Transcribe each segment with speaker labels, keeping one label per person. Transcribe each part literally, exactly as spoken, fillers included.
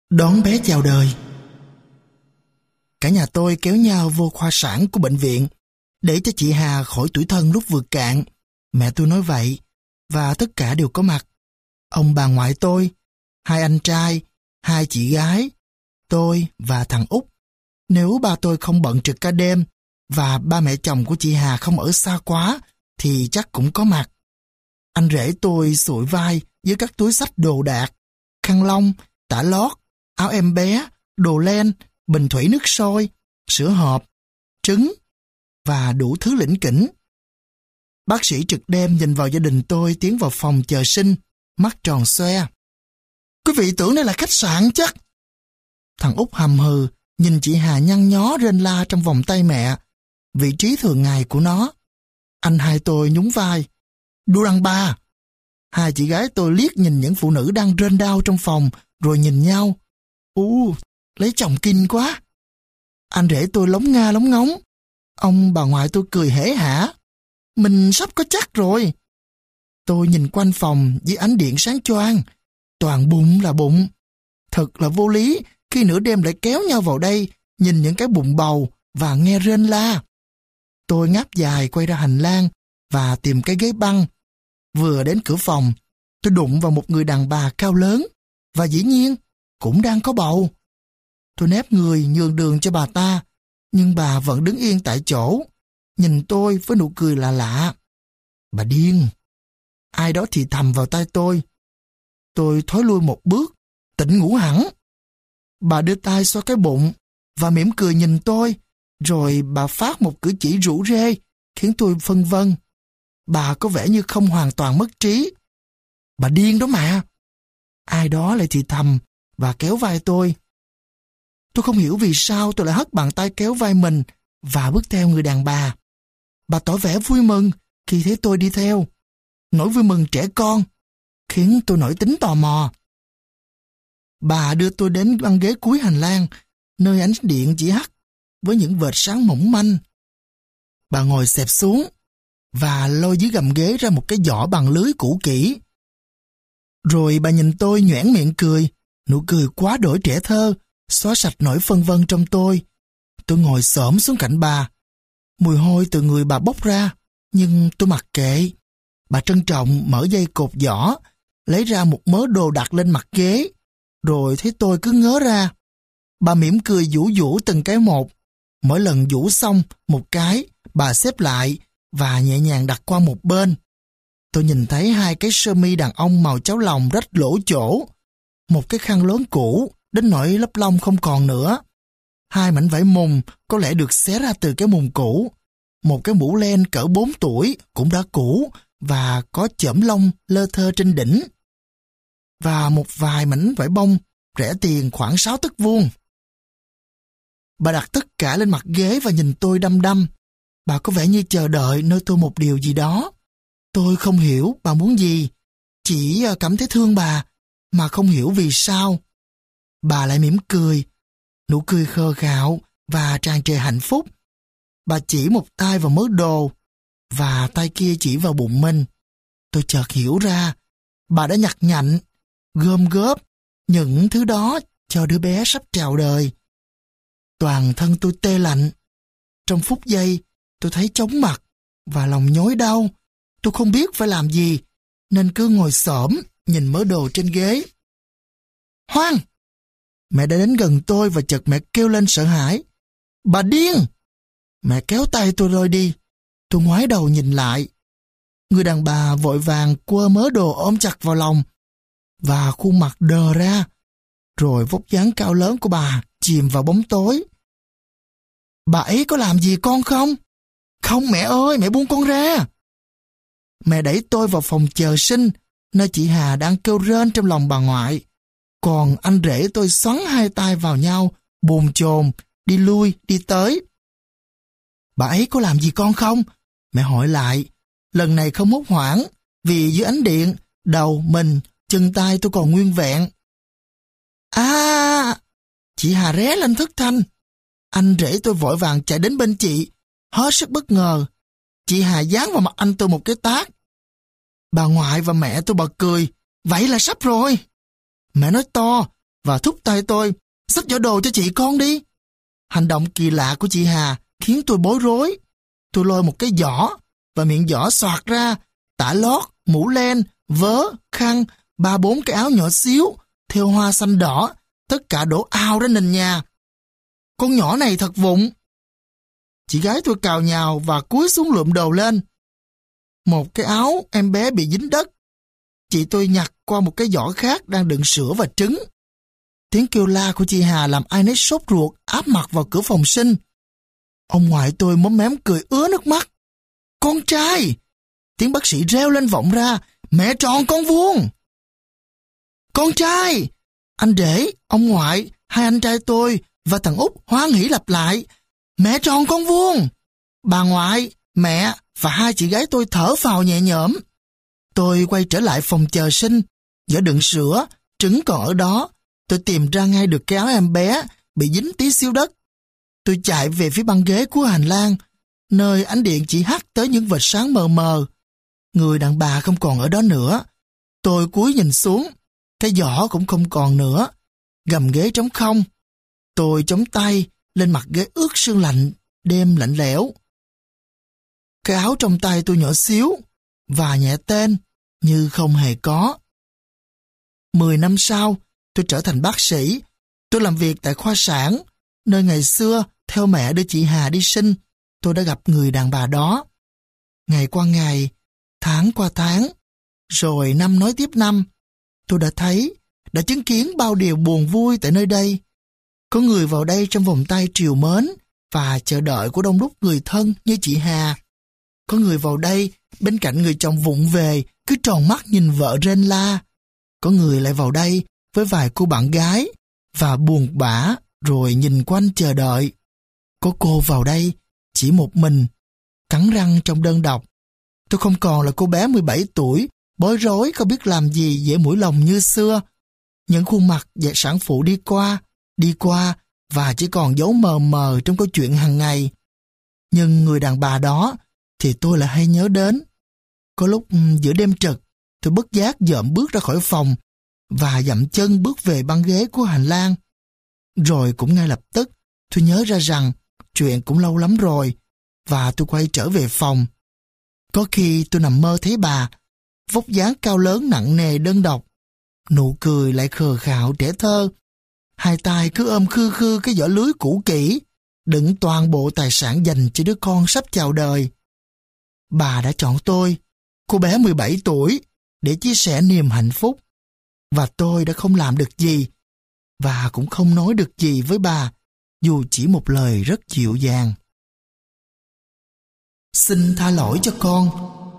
Speaker 1: Đón bé chào đời. Cả nhà tôi kéo nhau vô khoa sản của bệnh viện để cho chị Hà khỏi tủi thân lúc vượt cạn. Mẹ tôi nói vậy, và tất cả đều có mặt. Ông bà ngoại tôi, hai anh trai, hai chị gái, tôi và thằng Út. Nếu ba tôi không bận trực ca đêm và ba mẹ chồng của chị Hà không ở xa quá thì chắc cũng có mặt. Anh rể tôi sụi vai với các túi xách đồ đạc, khăn lông, tả lót, áo em bé, đồ len, bình thủy nước sôi, sữa hộp, trứng và đủ thứ lỉnh kỉnh. Bác sĩ trực đêm nhìn vào gia đình tôi tiến vào phòng chờ sinh, mắt tròn xoe. Quý vị tưởng đây là khách sạn chắc. Thằng Út hầm hừ nhìn chị Hà nhăn nhó rên la trong vòng tay mẹ, vị trí thường ngày của nó. Anh hai tôi nhún vai. Đu đăng ba. Hai chị gái tôi liếc nhìn những phụ nữ đang rên đau trong phòng rồi nhìn nhau. U, lấy chồng kinh quá. Anh rể tôi lóng nga lóng ngóng. Ông bà ngoại tôi cười hể hả. Mình sắp có chắc rồi. Tôi nhìn quanh phòng với ánh điện sáng choang. Toàn bụng là bụng. Thật là vô lý khi nửa đêm lại kéo nhau vào đây nhìn những cái bụng bầu và nghe rên la. Tôi ngáp dài quay ra hành lang và tìm cái ghế băng. Vừa đến cửa phòng, tôi đụng vào một người đàn bà cao lớn và dĩ nhiên cũng đang có bầu. Tôi nép người nhường đường cho bà ta, nhưng bà vẫn đứng yên tại chỗ, nhìn tôi với nụ cười lạ lạ. Bà điên. Ai đó thì thầm vào tai tôi. Tôi thối lui một bước, tỉnh ngủ hẳn. Bà đưa tay xoa cái bụng và mỉm cười nhìn tôi, rồi bà phát một cử chỉ rủ rê, khiến tôi phân vân. Bà có vẻ như không hoàn toàn mất trí. Bà điên đó mà. Ai đó lại thì thầm và kéo vai tôi. Tôi không hiểu vì sao tôi lại hất bàn tay kéo vai mình và bước theo người đàn bà. Bà tỏ vẻ vui mừng khi thấy tôi đi theo. Nỗi vui mừng trẻ con khiến tôi nổi tính tò mò. Bà đưa tôi đến băng ghế cuối hành lang, nơi ánh điện chỉ hắt với những vệt sáng mỏng manh. Bà ngồi xẹp xuống và lôi dưới gầm ghế ra một cái giỏ bằng lưới cũ kỹ. Rồi bà nhìn tôi nhoẻn miệng cười, nụ cười quá đổi trẻ thơ, xóa sạch nỗi phân vân trong tôi. Tôi ngồi xổm xuống cạnh bà. Mùi hôi từ người bà bốc ra, nhưng tôi mặc kệ. Bà trân trọng mở dây cột giỏ, lấy ra một mớ đồ đặt lên mặt ghế, rồi thấy tôi cứ ngớ ra. Bà mỉm cười vũ vũ từng cái một. Mỗi lần vũ xong một cái, bà xếp lại và nhẹ nhàng đặt qua một bên. Tôi nhìn thấy hai cái sơ mi đàn ông màu cháo lòng rách lỗ chỗ, một cái khăn lớn cũ đến nỗi lấp lông không còn nữa, hai mảnh vải mùng có lẽ được xé ra từ cái mùng cũ, một cái mũ len cỡ bốn tuổi cũng đã cũ và có chởm lông lơ thơ trên đỉnh, và một vài mảnh vải bông rẻ tiền khoảng sáu tấc vuông. Bà đặt tất cả lên mặt ghế và nhìn tôi đăm đăm. Bà có vẻ như chờ đợi nơi tôi một điều gì đó. Tôi không hiểu bà muốn gì, chỉ cảm thấy thương bà, mà không hiểu vì sao. Bà lại mỉm cười, nụ cười khờ khạo và tràn trề hạnh phúc. Bà chỉ một tay vào mớ đồ, và tay kia chỉ vào bụng mình. Tôi chợt hiểu ra, bà đã nhặt nhạnh, gom góp những thứ đó cho đứa bé sắp chào đời. Toàn thân tôi tê lạnh. Trong phút giây, tôi thấy chóng mặt và lòng nhói đau. Tôi không biết phải làm gì, nên cứ ngồi xổm nhìn mớ đồ trên ghế. Hoang! Mẹ đã đến gần tôi và chợt mẹ kêu lên sợ hãi. Bà điên! Mẹ kéo tay tôi rơi đi. Tôi ngoái đầu nhìn lại. Người đàn bà vội vàng quơ mớ đồ ôm chặt vào lòng, và khuôn mặt đờ ra, rồi vóc dáng cao lớn của bà chìm vào bóng tối. Bà ấy có làm gì con không? Không mẹ ơi, mẹ buông con ra. Mẹ đẩy tôi vào phòng chờ sinh, nơi chị Hà đang kêu rên trong lòng bà ngoại. Còn anh rể tôi xoắn hai tay vào nhau, bồn chồn, đi lui, đi tới. Bà ấy có làm gì con không? Mẹ hỏi lại. Lần này không hốt hoảng, vì dưới ánh điện, đầu, mình, chân tay tôi còn nguyên vẹn. À! Chị Hà ré lên thất thanh. Anh rể tôi vội vàng chạy đến bên chị, hết sức bất ngờ. Chị Hà giáng vào mặt anh tôi một cái tát. Bà ngoại và mẹ tôi bật cười. Vậy là sắp rồi. Mẹ nói to. và thúc tay tôi, xách giỏ đồ cho chị con đi. Hành động kỳ lạ của chị Hà khiến tôi bối rối. Tôi lôi một cái giỏ và miệng giỏ xoạc ra, tả lót, mũ len, vớ, khăn, ba bốn cái áo nhỏ xíu, thêu hoa xanh đỏ, tất cả đổ ào ra nền nhà. Con nhỏ này thật vụng. Chị gái tôi cào nhào và cúi xuống lượm đồ lên. Một cái áo em bé bị dính đất. Chị tôi nhặt qua một cái giỏ khác đang đựng sữa và trứng. Tiếng kêu la của chị Hà làm ai nấy sốt ruột áp mặt vào cửa phòng sinh. Ông ngoại tôi móm mém cười ứa nước mắt. Con trai! Tiếng bác sĩ reo lên vọng ra. Mẹ tròn con vuông! Con trai! Anh rể, ông ngoại, hai anh trai tôi và thằng Út hoan hỉ lặp lại. Mẹ tròn con vuông! Bà ngoại, mẹ và hai chị gái tôi thở phào nhẹ nhõm. Tôi quay trở lại phòng chờ sinh. Giỏ đựng sữa, trứng còn ở đó. Tôi tìm ra ngay được cái áo em bé bị dính tí xíu đất. Tôi chạy về phía băng ghế của hành lang, nơi ánh điện chỉ hắt tới những vệt sáng mờ mờ. Người đàn bà không còn ở đó nữa. Tôi cúi nhìn xuống, cái giỏ cũng không còn nữa. Gầm ghế trống không. Tôi chống tay lên mặt ghế ướt sương lạnh, đêm lạnh lẽo. Cái áo trong tay tôi nhỏ xíu và nhẹ tên như không hề có. Mười năm sau, tôi trở thành bác sĩ. Tôi làm việc tại khoa sản, nơi ngày xưa theo mẹ đưa chị Hà đi sinh. Tôi đã gặp người đàn bà đó. Ngày qua ngày, tháng qua tháng, rồi năm nói tiếp năm. Tôi đã thấy, đã chứng kiến bao điều buồn vui tại nơi đây. Có người vào đây trong vòng tay trìu mến và chờ đợi của đông đúc người thân như chị Hà. Có người vào đây bên cạnh người chồng vụng về cứ tròn mắt nhìn vợ rên la. Có người lại vào đây với vài cô bạn gái và buồn bã rồi nhìn quanh chờ đợi. Có cô vào đây chỉ một mình, cắn răng trong đơn độc. Tôi không còn là cô bé mười bảy tuổi, bối rối không biết làm gì dễ mũi lòng như xưa. Những khuôn mặt và sản phụ đi qua, đi qua và chỉ còn dấu mờ mờ trong câu chuyện hàng ngày. Nhưng người đàn bà đó thì tôi lại hay nhớ đến. Có lúc giữa đêm trực, tôi bất giác dợm bước ra khỏi phòng và dậm chân bước về băng ghế của hành lang. Rồi cũng ngay lập tức, tôi nhớ ra rằng chuyện cũng lâu lắm rồi và tôi quay trở về phòng. Có khi tôi nằm mơ thấy bà, vóc dáng cao lớn nặng nề đơn độc, nụ cười lại khờ khạo trẻ thơ, hai tay cứ ôm khư khư cái giỏ lưới cũ kỹ, đựng toàn bộ tài sản dành cho đứa con sắp chào đời. Bà đã chọn tôi, cô bé mười bảy tuổi, để chia sẻ niềm hạnh phúc. Và tôi đã không làm được gì, và cũng không nói được gì với bà, dù chỉ một lời rất dịu dàng. Xin tha lỗi cho con.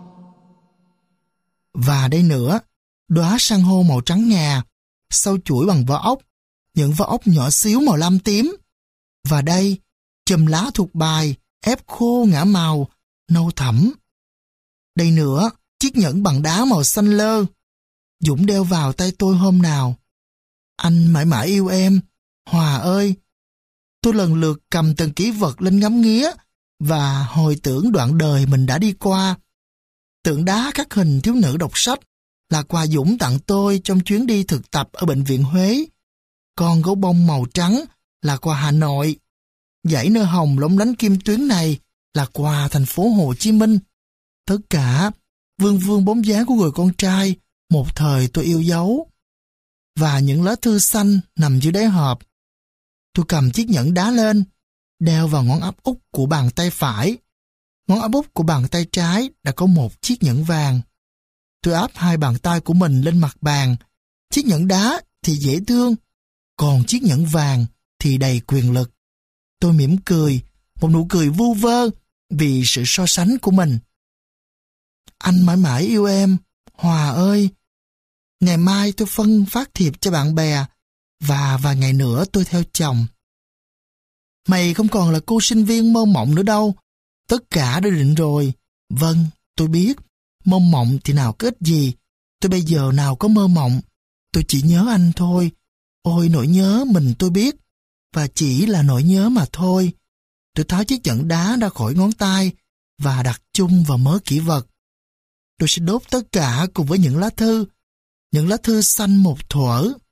Speaker 1: Và đây nữa, đóa san hô màu trắng ngà, sau chuỗi bằng vỏ ốc, những vỏ ốc nhỏ xíu màu lam tím. Và đây, chùm lá thuộc bài, ép khô ngả màu, nâu thẫm. Đây nữa, chiếc nhẫn bằng đá màu xanh lơ, Dũng đeo vào tay tôi hôm nào. Anh mãi mãi yêu em, Hòa ơi. Tôi lần lượt cầm từng kỷ vật lên ngắm nghía và hồi tưởng đoạn đời mình đã đi qua. Tượng đá khắc hình thiếu nữ đọc sách là quà Dũng tặng tôi trong chuyến đi thực tập ở bệnh viện Huế. Con gấu bông màu trắng là quà Hà Nội. Dãy nơ hồng lóng lánh kim tuyến này là quà thành phố Hồ Chí Minh. Tất cả vương vương bóng dáng của người con trai một thời tôi yêu dấu. Và những lá thư xanh nằm dưới đáy hộp. Tôi cầm chiếc nhẫn đá lên, đeo vào ngón áp út của bàn tay phải. Ngón áp út của bàn tay trái đã có một chiếc nhẫn vàng. Tôi áp hai bàn tay của mình lên mặt bàn. Chiếc nhẫn đá thì dễ thương, còn chiếc nhẫn vàng thì đầy quyền lực. Tôi mỉm cười, một nụ cười vu vơ vì sự so sánh của mình. Anh mãi mãi yêu em, Hòa ơi. Ngày mai tôi phân phát thiệp cho bạn bè, và vài ngày nữa tôi theo chồng. Mày không còn là cô sinh viên mơ mộng nữa đâu. Tất cả đã định rồi. Vâng, tôi biết. Mơ mộng thì nào có ích gì. Tôi bây giờ nào có mơ mộng. Tôi chỉ nhớ anh thôi. Ôi nỗi nhớ mình tôi biết. Và chỉ là nỗi nhớ mà thôi. Tôi tháo chiếc nhẫn đá ra khỏi ngón tay và đặt chung vào mớ kỷ vật. Tôi sẽ đốt tất cả cùng với những lá thư. Những lá thư xanh một thuở.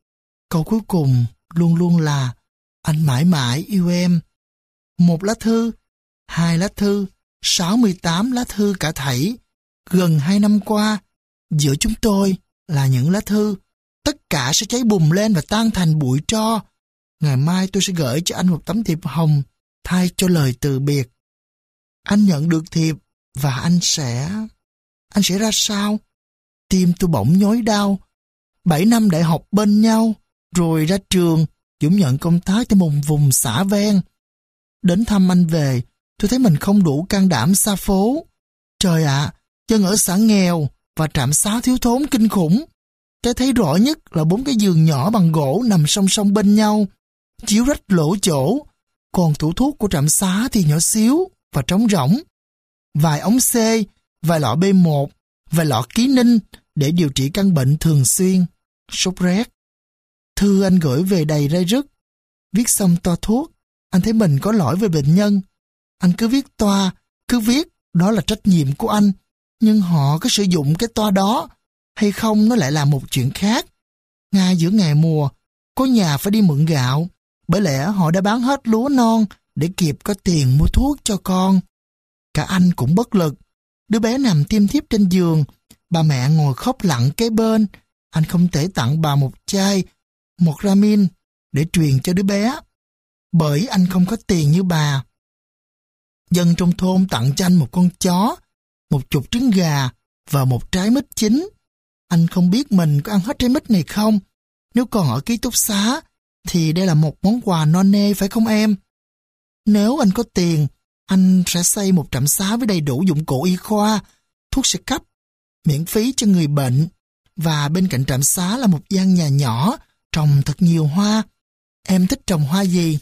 Speaker 1: Câu cuối cùng luôn luôn là anh mãi mãi yêu em. Một lá thư, hai lá thư, sáu mươi tám lá thư cả thảy. Gần hai năm qua, giữa chúng tôi là những lá thư. Tất cả sẽ cháy bùng lên và tan thành bụi tro. Ngày mai tôi sẽ gửi cho anh một tấm thiệp hồng thay cho lời từ biệt. Anh nhận được thiệp và anh sẽ... Anh sẽ ra sao? Tim tôi bỗng nhói đau. Bảy năm đại học bên nhau, rồi ra trường, Dũng nhận công tác cho một vùng xã ven. Đến thăm anh về, tôi thấy mình không đủ can đảm xa phố. Trời ạ, à, dân ở xã nghèo và trạm xá thiếu thốn kinh khủng. Cái thấy rõ nhất là bốn cái giường nhỏ bằng gỗ nằm song song bên nhau, chiếu rách lỗ chỗ, còn tủ thuốc của trạm xá thì nhỏ xíu và trống rỗng. Vài ống C, vài lọ B một, vài lọ ký ninh để điều trị căn bệnh thường xuyên, sốt rét. Thư anh gửi về đầy ray rứt. Viết xong toa thuốc, anh thấy mình có lỗi về bệnh nhân. Anh cứ viết toa, cứ viết, đó là trách nhiệm của anh. Nhưng họ có sử dụng cái toa đó hay không nó lại là một chuyện khác. Ngay giữa ngày mùa, có nhà phải đi mượn gạo, bởi lẽ họ đã bán hết lúa non để kịp có tiền mua thuốc cho con. Cả anh cũng bất lực. Đứa bé nằm tiêm thiếp trên giường, bà mẹ ngồi khóc lặng kế bên. Anh không thể tặng bà một chai một ramin để truyền cho đứa bé, bởi anh không có tiền như bà. Dân trong thôn tặng cho anh một con chó, một chục trứng gà và một trái mít chín. Anh không biết mình có ăn hết trái mít này không. Nếu còn ở ký túc xá, thì đây là một món quà non nê phải không em? Nếu anh có tiền, anh sẽ xây một trạm xá với đầy đủ dụng cụ y khoa, thuốc sẽ cấp, miễn phí cho người bệnh. Và bên cạnh trạm xá là một gian nhà nhỏ, trồng thật nhiều hoa. Em thích trồng hoa gì?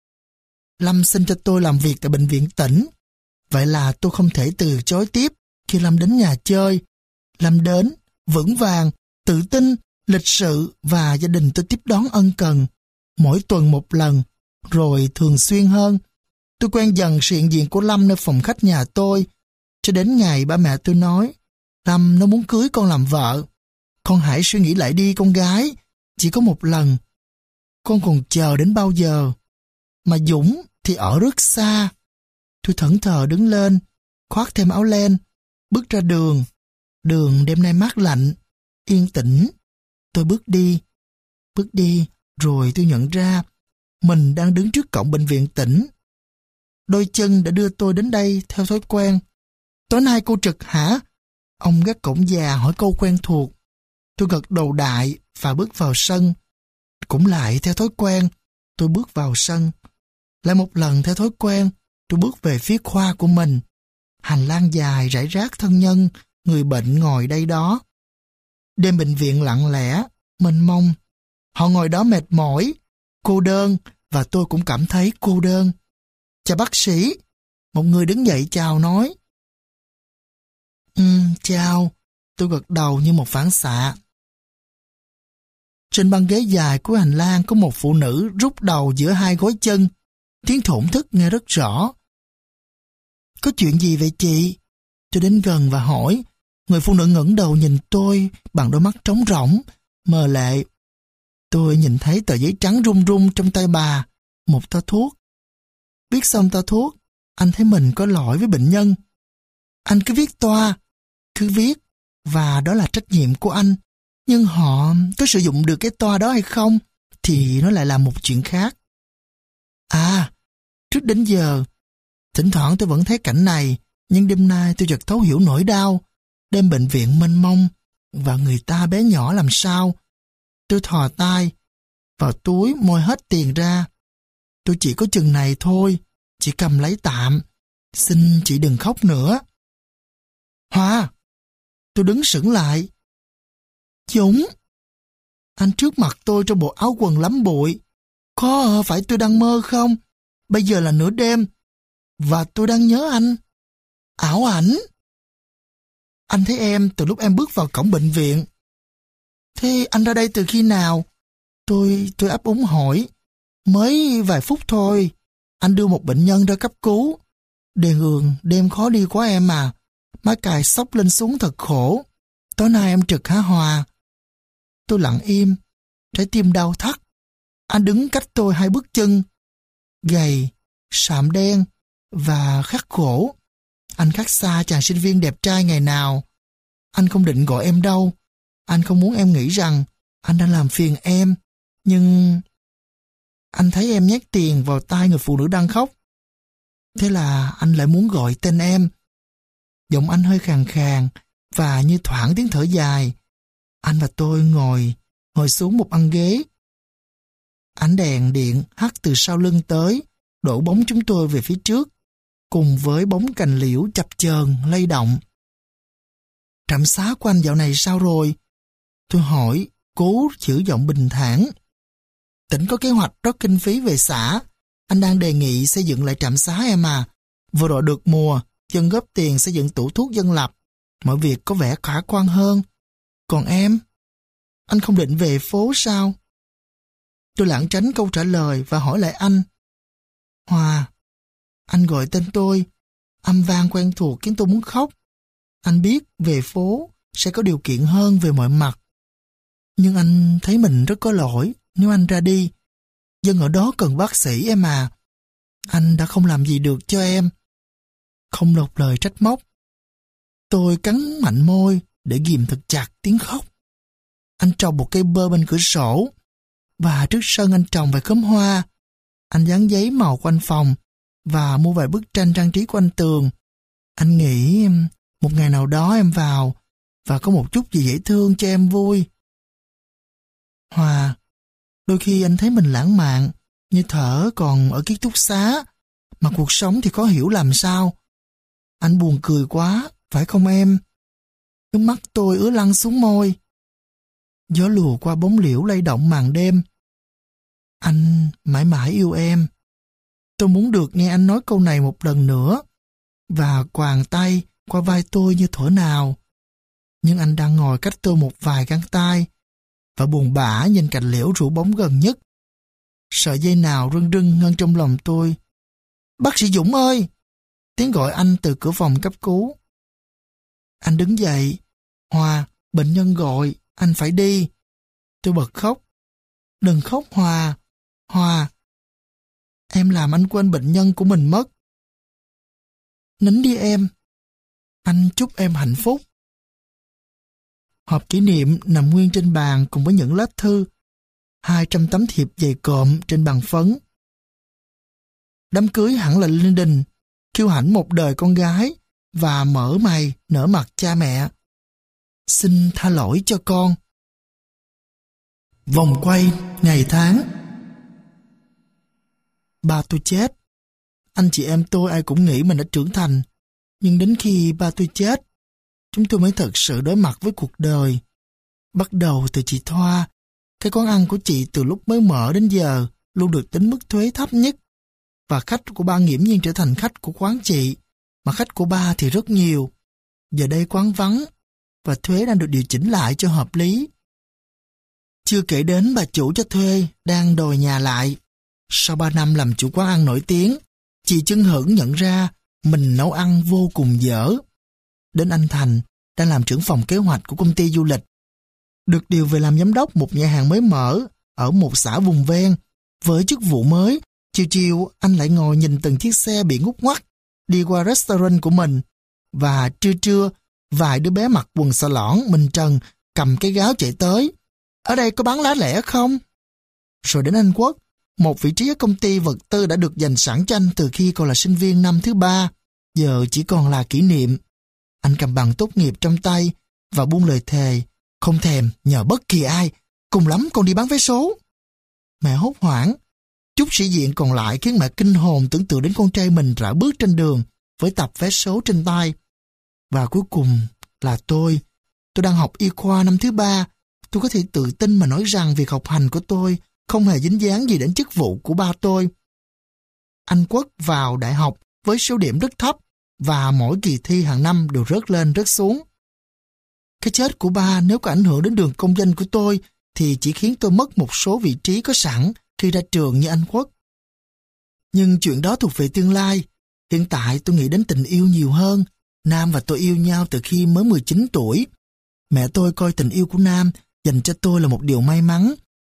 Speaker 1: Lâm xin cho tôi làm việc tại bệnh viện tỉnh. Vậy là tôi không thể từ chối tiếp khi Lâm đến nhà chơi. Lâm đến, vững vàng, tự tin, lịch sự và gia đình tôi tiếp đón ân cần. Mỗi tuần một lần, rồi thường xuyên hơn. Tôi quen dần sự hiện diện của Lâm nơi phòng khách nhà tôi. Cho đến ngày ba mẹ tôi nói, Lâm nó muốn cưới con làm vợ. Con hãy suy nghĩ lại đi con gái, chỉ có một lần. Con còn chờ đến bao giờ? Mà Dũng thì ở rất xa. Tôi thẫn thờ đứng lên, khoác thêm áo len, bước ra đường. Đường đêm nay mát lạnh, yên tĩnh. Tôi bước đi, bước đi, rồi tôi nhận ra mình đang đứng trước cổng bệnh viện tỉnh. Đôi chân đã đưa tôi đến đây theo thói quen. Tối nay cô trực hả? Ông gác cổng già hỏi câu quen thuộc. Tôi gật đầu đại và bước vào sân. Cũng lại theo thói quen, tôi bước vào sân. Lại một lần theo thói quen, tôi bước về phía khoa của mình. Hành lang dài rải rác thân nhân, người bệnh ngồi đây đó. Đêm bệnh viện lặng lẽ, mênh mông. Họ ngồi đó mệt mỏi, cô đơn, và tôi cũng cảm thấy cô đơn. Chào bác sĩ. Một người đứng dậy chào nói. Ừ, chào. Tôi gật đầu như một phản xạ. Trên băng ghế dài của hành lang có một phụ nữ rút đầu giữa hai gối chân. Tiếng thổn thức nghe rất rõ. Có chuyện gì vậy chị? Tôi đến gần và hỏi. Người phụ nữ ngẩng đầu nhìn tôi bằng đôi mắt trống rỗng, mờ lệ. Tôi nhìn thấy tờ giấy trắng rung rung trong tay bà, một toa thuốc. Viết xong toa thuốc, anh thấy mình có lỗi với bệnh nhân. Anh cứ viết toa, cứ viết, và đó là trách nhiệm của anh. Nhưng họ có sử dụng được cái toa đó hay không, thì nó lại là một chuyện khác. À, trước đến giờ, thỉnh thoảng tôi vẫn thấy cảnh này, nhưng đêm nay tôi chợt thấu hiểu nỗi đau. Đêm bệnh viện mênh mông, và người ta bé nhỏ làm sao. Tôi thò tay vào túi moi hết tiền ra. Tôi chỉ có chừng này thôi, chỉ cầm lấy tạm. Xin chị đừng khóc nữa. Hoa! Tôi đứng sững lại. Dũng! Anh trước mặt tôi trong bộ áo quần lắm bụi. Có phải tôi đang mơ không? Bây giờ là nửa đêm, và tôi đang nhớ anh. Ảo ảnh! Anh thấy em từ lúc em bước vào cổng bệnh viện. Thế anh ra đây từ khi nào? Tôi, tôi ấp úng hỏi. Mới vài phút thôi. Anh đưa một bệnh nhân ra cấp cứu. Đèn đường đêm khó đi quá em à. Má cài sóc lên xuống thật khổ. Tối nay em trực hả Hòa? Tôi lặng im. Trái tim đau thắt. Anh đứng cách tôi hai bước chân. Gầy, sạm đen và khắc khổ. Anh khác xa chàng sinh viên đẹp trai ngày nào. Anh không định gọi em đâu. Anh không muốn em nghĩ rằng anh đang làm phiền em. Nhưng anh thấy em nhét tiền vào tai người phụ nữ đang khóc. Thế là anh lại muốn gọi tên em. Giọng anh hơi khàn khàn và như thoảng tiếng thở dài. Anh và tôi ngồi, ngồi xuống một băng ghế. Ánh đèn điện hắt từ sau lưng tới, đổ bóng chúng tôi về phía trước, cùng với bóng cành liễu chập chờn lay động. Trạm xá của anh dạo này sao rồi? Tôi hỏi, cố giữ giọng bình thản. Tỉnh có kế hoạch rót kinh phí về xã. Anh đang đề nghị xây dựng lại trạm xá em à. Vừa rồi được mùa, dân góp tiền xây dựng tủ thuốc dân lập. Mọi việc có vẻ khả quan hơn. Còn em? Anh không định về phố sao? Tôi lảng tránh câu trả lời và hỏi lại anh. Hòa, anh gọi tên tôi. Âm vang quen thuộc khiến tôi muốn khóc. Anh biết về phố sẽ có điều kiện hơn về mọi mặt. Nhưng anh thấy mình rất có lỗi nếu anh ra đi. Dân ở đó cần bác sĩ em à. Anh đã không làm gì được cho em. Không lột lời trách móc. Tôi cắn mạnh môi để ghìm thật chặt tiếng khóc. Anh trồng một cây bơ bên cửa sổ, và trước sân anh trồng vài khóm hoa. Anh dán giấy màu quanh phòng và mua vài bức tranh trang trí quanh tường. Anh nghĩ một ngày nào đó em vào và có một chút gì dễ thương cho em vui. Hòa, đôi khi anh thấy mình lãng mạn, như thở còn ở ký túc xá, mà cuộc sống thì khó hiểu làm sao. Anh buồn cười quá, phải không em? Nước mắt tôi ứa lăn xuống môi. Gió lùa qua bóng liễu lay động màn đêm. Anh mãi mãi yêu em. Tôi muốn được nghe anh nói câu này một lần nữa, và quàng tay qua vai tôi như thuở nào. Nhưng anh đang ngồi cách tôi một vài găng tay, và buồn bã nhìn cành liễu rủ bóng gần nhất. Sợi dây nào rưng rưng ngân trong lòng tôi. Bác sĩ Dũng ơi! Tiếng gọi anh từ cửa phòng cấp cứu. Anh đứng dậy. Hòa, bệnh nhân gọi, anh phải đi. Tôi bật khóc. Đừng khóc Hòa. Hòa, em làm anh quên bệnh nhân của mình mất. Nín đi em. Anh chúc em hạnh phúc. Hộp kỷ niệm nằm nguyên trên bàn cùng với những lá thư, hai trăm tấm thiệp dày cộm trên bàn phấn. Đám cưới hẳn là linh đình, kiêu hãnh một đời con gái và mở mày nở mặt cha mẹ. Xin tha lỗi cho con. Vòng quay ngày tháng. Ba tôi chết. Anh chị em tôi ai cũng nghĩ mình đã trưởng thành, nhưng đến khi ba tôi chết, chúng tôi mới thật sự đối mặt với cuộc đời. Bắt đầu từ chị Thoa, cái quán ăn của chị từ lúc mới mở đến giờ luôn được tính mức thuế thấp nhất, và khách của ba nghiễm nhiên trở thành khách của quán chị, mà khách của ba thì rất nhiều. Giờ đây quán vắng, và thuế đang được điều chỉnh lại cho hợp lý. Chưa kể đến bà chủ cho thuê đang đòi nhà lại. Sau ba năm làm chủ quán ăn nổi tiếng, chị chưng hửng nhận ra mình nấu ăn vô cùng dở. Đến anh Thành, đang làm trưởng phòng kế hoạch của công ty du lịch, được điều về làm giám đốc một nhà hàng mới mở ở một xã vùng ven. Với chức vụ mới, chiều chiều anh lại ngồi nhìn từng chiếc xe bị ngút ngoắt đi qua restaurant của mình, và trưa trưa vài đứa bé mặc quần xà lõn mình trần cầm cái gáo chạy tới. Ở đây có bán lá lẻ không? Rồi đến Anh Quốc, một vị trí ở công ty vật tư đã được dành sẵn cho anh từ khi còn là sinh viên năm thứ ba, giờ chỉ còn là kỷ niệm. Anh cầm bằng tốt nghiệp trong tay và buông lời thề, không thèm nhờ bất kỳ ai, cùng lắm con đi bán vé số. Mẹ hốt hoảng. Chút sĩ diện còn lại khiến mẹ kinh hồn tưởng tượng đến con trai mình rảo bước trên đường với tập vé số trên tay. Và cuối cùng là tôi. Tôi đang học y khoa năm thứ ba. Tôi có thể tự tin mà nói rằng việc học hành của tôi không hề dính dáng gì đến chức vụ của ba tôi. Anh Quốc vào đại học với số điểm rất thấp, và mỗi kỳ thi hàng năm đều rớt lên rớt xuống. Cái chết của ba nếu có ảnh hưởng đến đường công danh của tôi thì chỉ khiến tôi mất một số vị trí có sẵn khi ra trường như anh Quốc. Nhưng chuyện đó thuộc về tương lai. Hiện tại tôi nghĩ đến tình yêu nhiều hơn. Nam và tôi yêu nhau từ khi mới mười chín tuổi. Mẹ tôi coi tình yêu của Nam dành cho tôi là một điều may mắn,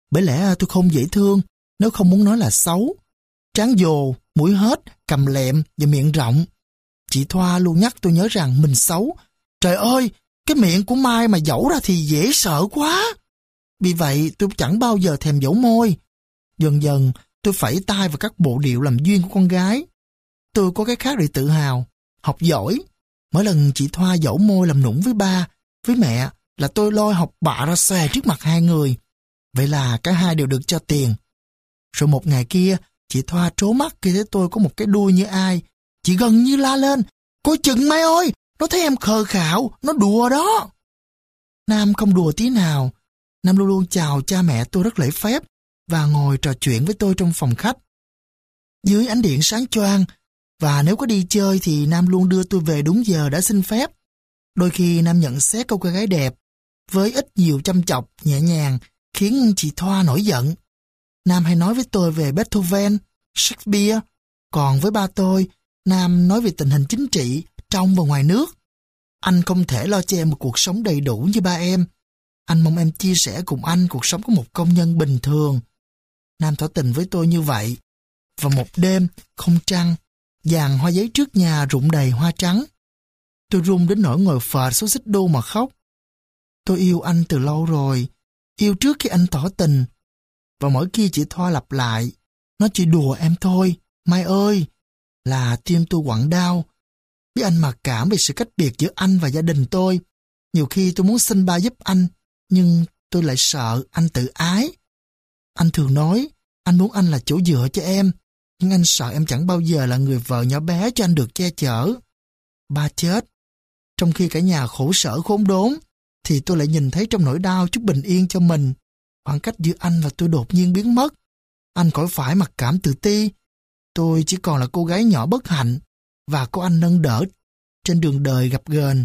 Speaker 1: Bởi lẽ tôi không dễ thương, nếu không muốn nói là xấu. Trán dồ, mũi hết, cằm lẹm và miệng rộng. Chị Thoa luôn nhắc tôi nhớ rằng mình xấu. Trời ơi, cái miệng của Mai mà dẫu ra thì dễ sợ quá. Vì vậy tôi chẳng bao giờ thèm dẫu môi. Dần dần tôi phẩy tay vào các bộ điệu làm duyên của con gái. Tôi có cái khác để tự hào, học giỏi. Mỗi lần chị Thoa dẫu môi làm nũng với ba, với mẹ là tôi lôi học bạ ra xòe trước mặt hai người. Vậy là cả hai đều được cho tiền. Rồi một ngày kia, chị Thoa trố mắt khi thấy tôi có một cái đuôi như ai. Chị gần như la lên, coi chừng Mai ơi, nó thấy em khờ khạo, nó đùa đó. Nam không đùa tí nào. Nam luôn luôn chào cha mẹ tôi rất lễ phép và ngồi trò chuyện với tôi trong phòng khách. Dưới ánh điện sáng choang, và nếu có đi chơi thì Nam luôn đưa tôi về đúng giờ đã xin phép. Đôi khi Nam nhận xét câu cô gái đẹp, với ít nhiều chăm chọc, nhẹ nhàng, khiến chị Thoa nổi giận. Nam hay nói với tôi về Beethoven, Shakespeare, còn với ba tôi, Nam nói về tình hình chính trị, trong và ngoài nước. Anh không thể lo cho em một cuộc sống đầy đủ như ba em. Anh mong em chia sẻ cùng anh cuộc sống của một công nhân bình thường. Nam tỏ tình với tôi như vậy. Và một đêm, không trăng, dàn hoa giấy trước nhà rụng đầy hoa trắng. Tôi run đến nỗi ngồi phệt xuống xích đu mà khóc. Tôi yêu anh từ lâu rồi, yêu trước khi anh tỏ tình. Và mỗi khi chị Thoa lặp lại, nó chỉ đùa em thôi, Mai ơi, là tim tôi quặn đau. Biết anh mặc cảm về sự cách biệt giữa anh và gia đình tôi. Nhiều khi tôi muốn xin ba giúp anh, nhưng tôi lại sợ anh tự ái. Anh thường nói, anh muốn anh là chỗ dựa cho em, nhưng anh sợ em chẳng bao giờ là người vợ nhỏ bé cho anh được che chở. Ba chết. Trong khi cả nhà khổ sở khốn đốn, thì tôi lại nhìn thấy trong nỗi đau chút bình yên cho mình. Khoảng cách giữa anh và tôi đột nhiên biến mất. Anh khỏi phải mặc cảm tự ti. Tôi chỉ còn là cô gái nhỏ bất hạnh và có anh nâng đỡ trên đường đời gập ghềnh.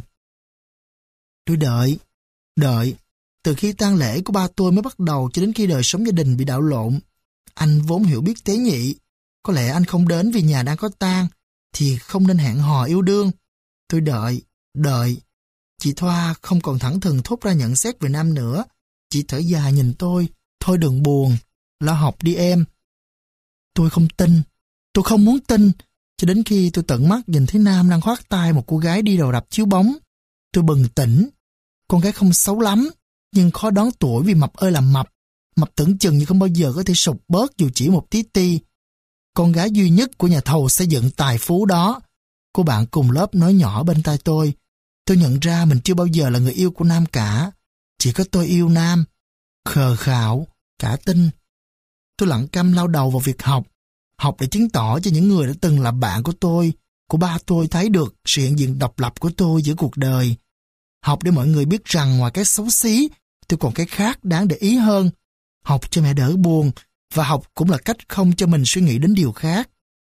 Speaker 1: Tôi đợi, đợi, từ khi tang lễ của ba tôi mới bắt đầu cho đến khi đời sống gia đình bị đảo lộn. Anh vốn hiểu biết tế nhị. Có lẽ anh không đến vì nhà đang có tang, thì không nên hẹn hò yêu đương. Tôi đợi, đợi. Chị Thoa không còn thẳng thừng thốt ra nhận xét về Nam nữa. Chị thở dài nhìn tôi. Thôi đừng buồn, lo học đi em. Tôi không tin, tôi không muốn tin. Cho đến khi tôi tận mắt nhìn thấy Nam đang khoác tay một cô gái đi đầu đập chiếu bóng. Tôi bừng tỉnh. Con gái không xấu lắm, nhưng khó đoán tuổi vì mập ơi là mập. Mập tưởng chừng như không bao giờ có thể sụp bớt dù chỉ một tí ti. Con gái duy nhất của nhà thầu xây dựng tài phú đó. Cô bạn cùng lớp nói nhỏ bên tai tôi. Tôi nhận ra mình chưa bao giờ là người yêu của Nam cả. Chỉ có tôi yêu Nam. Khờ khạo, cả tin. Tôi lặng câm lao đầu vào việc học. Học để chứng tỏ cho những người đã từng là bạn của tôi, của ba tôi thấy được sự hiện diện độc lập của tôi giữa cuộc đời. Học để mọi người biết rằng ngoài cái xấu xí, tôi còn cái khác đáng để ý hơn. Học cho mẹ đỡ buồn, và học cũng là cách không cho mình suy nghĩ đến điều khác.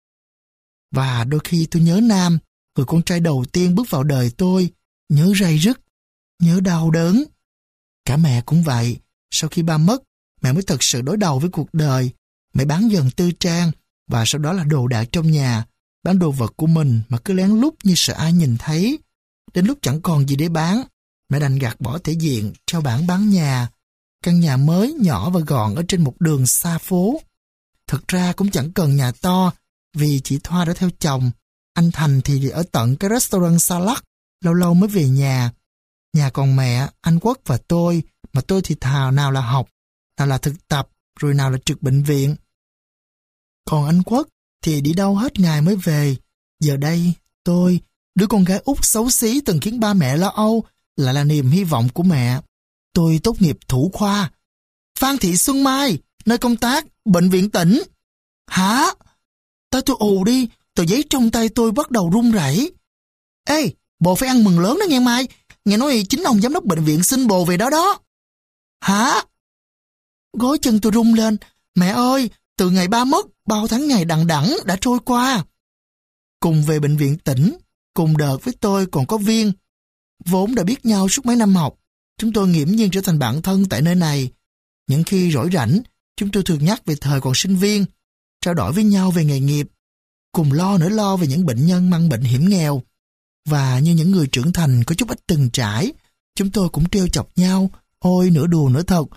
Speaker 1: Và đôi khi tôi nhớ Nam, người con trai đầu tiên bước vào đời tôi, nhớ ray rứt, nhớ đau đớn. Cả mẹ cũng vậy, sau khi ba mất, mẹ mới thật sự đối đầu với cuộc đời. Mẹ bán dần tư trang, và sau đó là đồ đạc trong nhà, bán đồ vật của mình mà cứ lén lút như sợ ai nhìn thấy. Đến lúc chẳng còn gì để bán, mẹ đành gạt bỏ thể diện, trao bản bán nhà. Căn nhà mới, nhỏ và gọn ở trên một đường xa phố. Thật ra cũng chẳng cần nhà to, vì chị Thoa đã theo chồng. Anh Thành thì ở tận cái restaurant salad, lâu lâu mới về nhà. Nhà còn mẹ, anh Quốc và tôi, mà tôi thì thào nào là học, nào là thực tập, rồi nào là trực bệnh viện. Còn anh Quốc thì đi đâu hết ngày mới về. Giờ đây, tôi, đứa con gái út xấu xí từng khiến ba mẹ lo âu, lại là niềm hy vọng của mẹ. Tôi tốt nghiệp thủ khoa. Phan Thị Xuân Mai, nơi công tác, bệnh viện tỉnh. Hả? Tay tôi ù đi, tờ giấy trong tay tôi bắt đầu run rẩy. Ê, bồ phải ăn mừng lớn đó nghe Mai. Nghe nói chính ông giám đốc bệnh viện xin bồ về đó đó. Hả? Gối chân tôi rung lên. Mẹ ơi, từ ngày ba mất, bao tháng ngày đằng đẵng đã trôi qua. Cùng về bệnh viện tỉnh, cùng đợt với tôi còn có Viên. Vốn đã biết nhau suốt mấy năm học, chúng tôi nghiễm nhiên trở thành bạn thân tại nơi này. Những khi rỗi rảnh, chúng tôi thường nhắc về thời còn sinh viên, trao đổi với nhau về nghề nghiệp, cùng lo nỗi lo về những bệnh nhân mang bệnh hiểm nghèo. Và như những người trưởng thành có chút ít từng trải, chúng tôi cũng trêu chọc nhau, ôi nửa đùa nửa thật.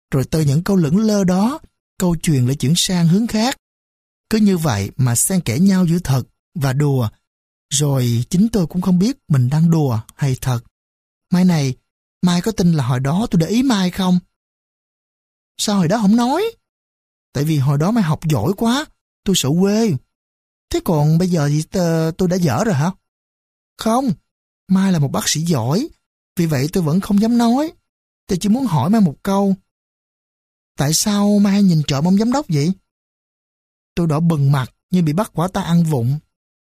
Speaker 1: Rồi từ những câu lững lơ đó, câu chuyện lại chuyển sang hướng khác. Cứ như vậy mà xen kẽ nhau giữa thật và đùa. Rồi chính tôi cũng không biết mình đang đùa hay thật. Mai này, Mai có tin là hồi đó tôi để ý Mai không? Sao hồi đó không nói? Tại vì hồi đó Mai học giỏi quá, tôi sợ quê. Thế còn bây giờ thì tôi đã dở rồi hả? Không, Mai là một bác sĩ giỏi, vì vậy tôi vẫn không dám nói. Tôi chỉ muốn hỏi Mai một câu. Tại sao Mai hay nhìn trộm ông giám đốc vậy? Tôi đỏ bừng mặt như bị bắt quả tang ăn vụng.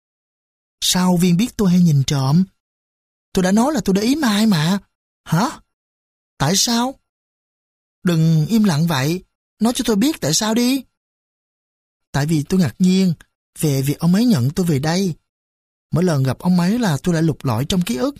Speaker 1: Sao Viên biết tôi hay nhìn trộm? Tôi đã nói là tôi để ý Mai mà. Hả? Tại sao? Đừng im lặng vậy, nói cho tôi biết tại sao đi. Tại vì tôi ngạc nhiên về việc ông ấy nhận tôi về đây. Mỗi lần gặp ông ấy là tôi lại lục lọi trong ký ức.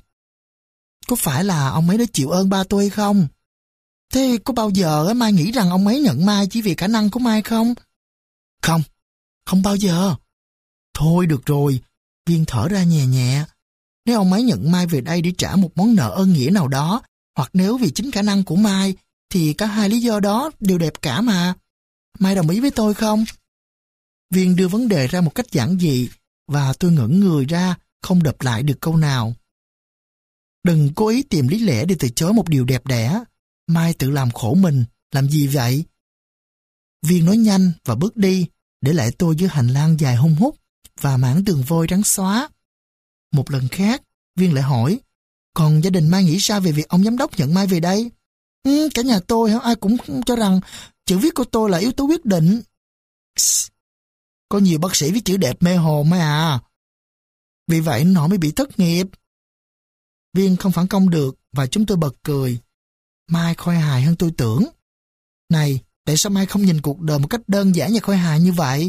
Speaker 1: Có phải là ông ấy đã chịu ơn ba tôi hay không? Thế có bao giờ Mai nghĩ rằng ông ấy nhận Mai chỉ vì khả năng của Mai không? Không, không bao giờ. Thôi được rồi, Viên thở ra nhẹ nhẹ. Nếu ông ấy nhận Mai về đây để trả một món nợ ơn nghĩa nào đó, hoặc nếu vì chính khả năng của Mai, thì cả hai lý do đó đều đẹp cả mà. Mai đồng ý với tôi không? Viên đưa vấn đề ra một cách giản dị, và tôi ngẩn người ra, không đập lại được câu nào. Đừng cố ý tìm lý lẽ để từ chối một điều đẹp đẽ. Mai tự làm khổ mình, làm gì vậy? Viên nói nhanh và bước đi, để lại tôi giữa hành lang dài hung hút và mảng tường vôi trắng xóa. Một lần khác, Viên lại hỏi, còn gia đình Mai nghĩ sao về việc ông giám đốc nhận Mai về đây? Ừ, cả nhà tôi ai cũng cho rằng chữ viết của tôi là yếu tố quyết định. Psst, có nhiều bác sĩ viết chữ đẹp mê hồn ấy à. Vì vậy họ mới bị thất nghiệp. Viên không phản công được và chúng tôi bật cười. Mai khôi hài hơn tôi tưởng. Này, tại sao Mai không nhìn cuộc đời một cách đơn giản và khôi hài như vậy?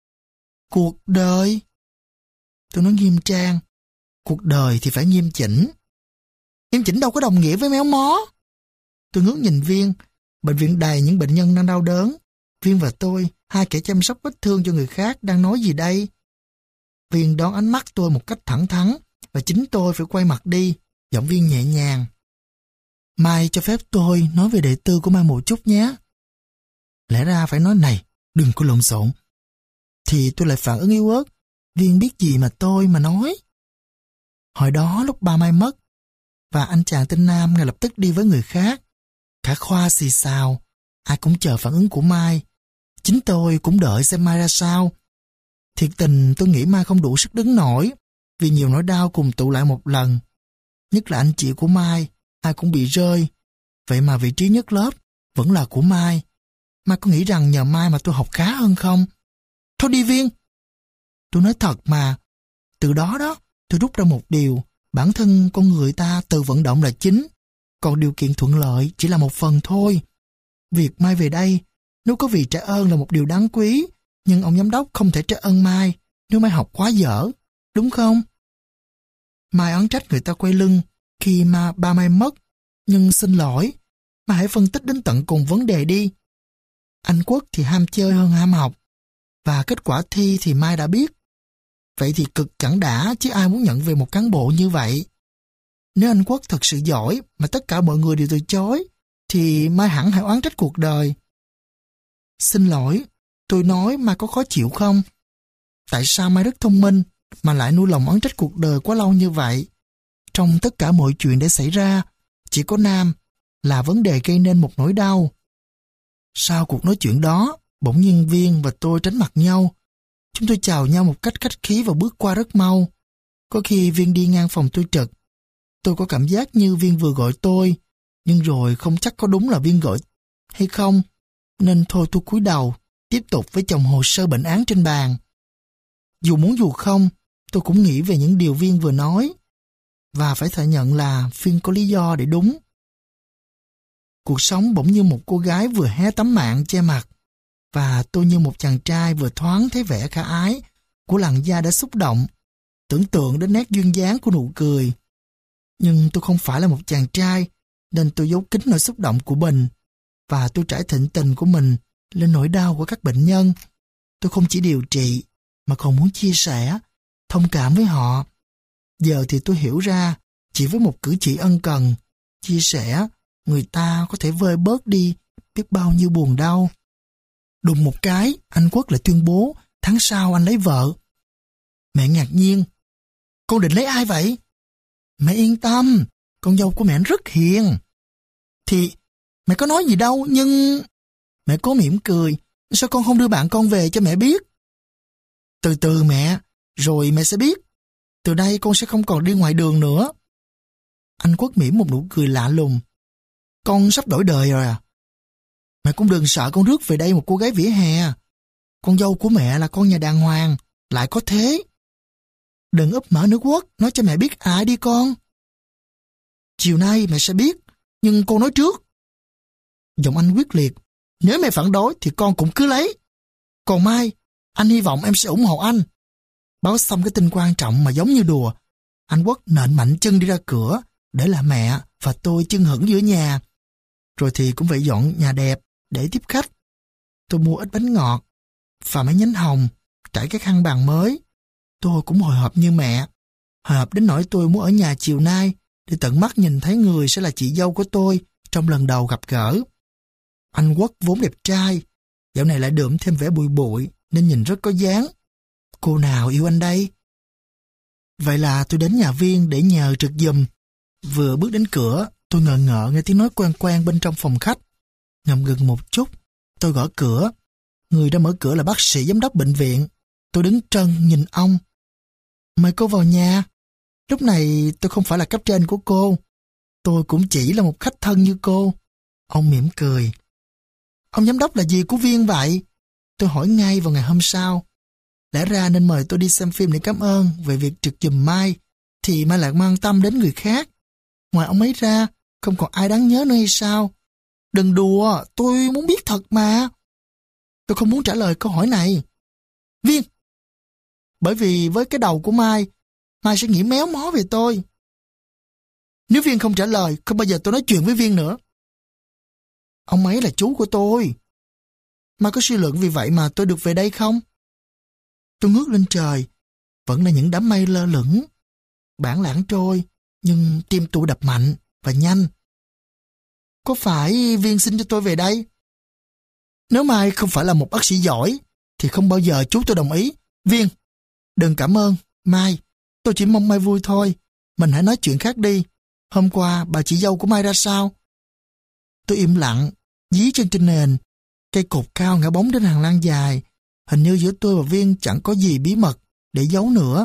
Speaker 1: Cuộc đời? Tôi nói nghiêm trang. Cuộc đời thì phải nghiêm chỉnh. Nghiêm chỉnh đâu có đồng nghĩa với méo mó. Tôi ngước nhìn Viên. Bệnh viện đầy những bệnh nhân đang đau đớn. Viên và tôi, hai kẻ chăm sóc vết thương cho người khác, đang nói gì đây? Viên đón ánh mắt tôi một cách thẳng thắn, và chính tôi phải quay mặt đi, giọng Viên nhẹ nhàng. Mai cho phép tôi nói về đệ tư của Mai một chút nhé. Lẽ ra phải nói này, đừng có lộn xộn. Thì tôi lại phản ứng yếu ớt. Viên biết gì mà tôi mà nói. Hồi đó lúc ba Mai mất, và anh chàng tên Nam ngay lập tức đi với người khác. Cả khoa xì xào, ai cũng chờ phản ứng của Mai. Chính tôi cũng đợi xem Mai ra sao. Thiệt tình tôi nghĩ Mai không đủ sức đứng nổi, vì nhiều nỗi đau cùng tụ lại một lần. Nhất là anh chị của Mai, ai cũng bị rơi. Vậy mà vị trí nhất lớp vẫn là của Mai. Mai có nghĩ rằng nhờ Mai mà tôi học khá hơn không? Thôi đi Viên. Tôi nói thật mà. Từ đó đó, tôi rút ra một điều. Bản thân con người ta tự vận động là chính. Còn điều kiện thuận lợi chỉ là một phần thôi. Việc Mai về đây, nếu có vì trả ơn là một điều đáng quý, nhưng ông giám đốc không thể trả ơn Mai nếu Mai học quá dở, đúng không? Mai oán trách người ta quay lưng khi mà ba Mai mất, nhưng xin lỗi, Mai hãy phân tích đến tận cùng vấn đề đi. Anh Quốc thì ham chơi hơn ham học, và kết quả thi thì Mai đã biết. Vậy thì cực chẳng đã, chứ ai muốn nhận về một cán bộ như vậy. Nếu anh Quốc thật sự giỏi mà tất cả mọi người đều từ chối, thì Mai hẳn hãy oán trách cuộc đời. Xin lỗi, tôi nói Mai có khó chịu không? Tại sao Mai rất thông minh mà lại nuôi lòng oán trách cuộc đời quá lâu như vậy? Trong tất cả mọi chuyện đã xảy ra, chỉ có Nam là vấn đề gây nên một nỗi đau. Sau cuộc nói chuyện đó, bỗng nhiên Viên và tôi tránh mặt nhau. Chúng tôi chào nhau một cách khách khí và bước qua rất mau. Có khi Viên đi ngang phòng tôi trực. Tôi có cảm giác như Viên vừa gọi tôi, nhưng rồi không chắc có đúng là Viên gọi hay không, nên thôi tôi cúi đầu, tiếp tục với chồng hồ sơ bệnh án trên bàn. Dù muốn dù không, tôi cũng nghĩ về những điều Viên vừa nói, và phải thừa nhận là Viên có lý do để đúng. Cuộc sống bỗng như một cô gái vừa hé tấm mạng che mặt, và tôi như một chàng trai vừa thoáng thấy vẻ khả ái của làn da đã xúc động, tưởng tượng đến nét duyên dáng của nụ cười. Nhưng tôi không phải là một chàng trai, nên tôi giấu kín nỗi xúc động của mình, và tôi trải thịnh tình của mình lên nỗi đau của các bệnh nhân. Tôi không chỉ điều trị, mà còn muốn chia sẻ, thông cảm với họ. Giờ thì tôi hiểu ra, chỉ với một cử chỉ ân cần, chia sẻ, người ta có thể vơi bớt đi biết bao nhiêu buồn đau. Đùng một cái, anh Quốc lại tuyên bố tháng sau anh lấy vợ. Mẹ ngạc nhiên. Con định lấy ai vậy? Mẹ yên tâm, con dâu của mẹ rất hiền. Thì mẹ có nói gì đâu, nhưng... Mẹ cố mỉm cười. Sao con không đưa bạn con về cho mẹ biết? Từ từ mẹ, rồi mẹ sẽ biết. Từ đây con sẽ không còn đi ngoài đường nữa. Anh Quốc mỉm một nụ cười lạ lùng. Con sắp đổi đời rồi à? Mẹ cũng đừng sợ con rước về đây một cô gái vỉa hè. Con dâu của mẹ là con nhà đàng hoàng, lại có thế. Đừng úp mở nước Quốc, nói cho mẹ biết ai đi con. Chiều nay mẹ sẽ biết, nhưng con nói trước. Giọng anh quyết liệt. Nếu mẹ phản đối thì con cũng cứ lấy. Còn Mai, anh hy vọng em sẽ ủng hộ anh. Báo xong cái tin quan trọng mà giống như đùa. Anh Quốc nện mạnh chân đi ra cửa, để là mẹ và tôi chưng hửng giữa nhà. Rồi thì cũng phải dọn nhà đẹp để tiếp khách. Tôi mua ít bánh ngọt và mấy nhánh hồng, trải cái khăn bàn mới. Tôi cũng hồi hộp như mẹ. Hồi hộp đến nỗi tôi muốn ở nhà chiều nay để tận mắt nhìn thấy người sẽ là chị dâu của tôi trong lần đầu gặp gỡ. Anh Quốc vốn đẹp trai, dạo này lại đượm thêm vẻ bụi bụi nên nhìn rất có dáng. Cô nào yêu anh đây? Vậy là tôi đến nhà Viên để nhờ trực giùm. Vừa bước đến cửa, tôi ngờ ngợ nghe tiếng nói quen quen bên trong phòng khách. Ngậm ngừng một chút, tôi gõ cửa. Người đã mở cửa là bác sĩ giám đốc bệnh viện. Tôi đứng trân nhìn ông. Mời cô vào nhà. Lúc này tôi không phải là cấp trên của cô. Tôi cũng chỉ là một khách thân như cô. Ông mỉm cười. Ông giám đốc là gì của Viên vậy? Tôi hỏi ngay vào ngày hôm sau. Lẽ ra nên mời tôi đi xem phim để cảm ơn về việc trực giùm Mai, thì Mai lại mang tâm đến người khác. Ngoài ông ấy ra, không còn ai đáng nhớ nữa hay sao? Đừng đùa, tôi muốn biết thật mà. Tôi không muốn trả lời câu hỏi này. Viên! Bởi vì với cái đầu của Mai, Mai sẽ nghĩ méo mó về tôi. Nếu Viên không trả lời, không bao giờ tôi nói chuyện với Viên nữa. Ông ấy là chú của tôi. Mai có suy luận vì vậy mà tôi được về đây không? Tôi ngước lên trời, vẫn là những đám mây lơ lửng. Bản lãng trôi, nhưng tim tôi đập mạnh và nhanh. Có phải Viên xin cho tôi về đây? Nếu Mai không phải là một bác sĩ giỏi, thì không bao giờ chú tôi đồng ý. Viên, đừng cảm ơn, Mai. Tôi chỉ mong Mai vui thôi. Mình hãy nói chuyện khác đi. Hôm qua bà chị dâu của Mai ra sao? Tôi im lặng, dí chân trên nền. Cây cột cao ngã bóng đến hàng lan dài. Hình như giữa tôi và Viên chẳng có gì bí mật để giấu nữa.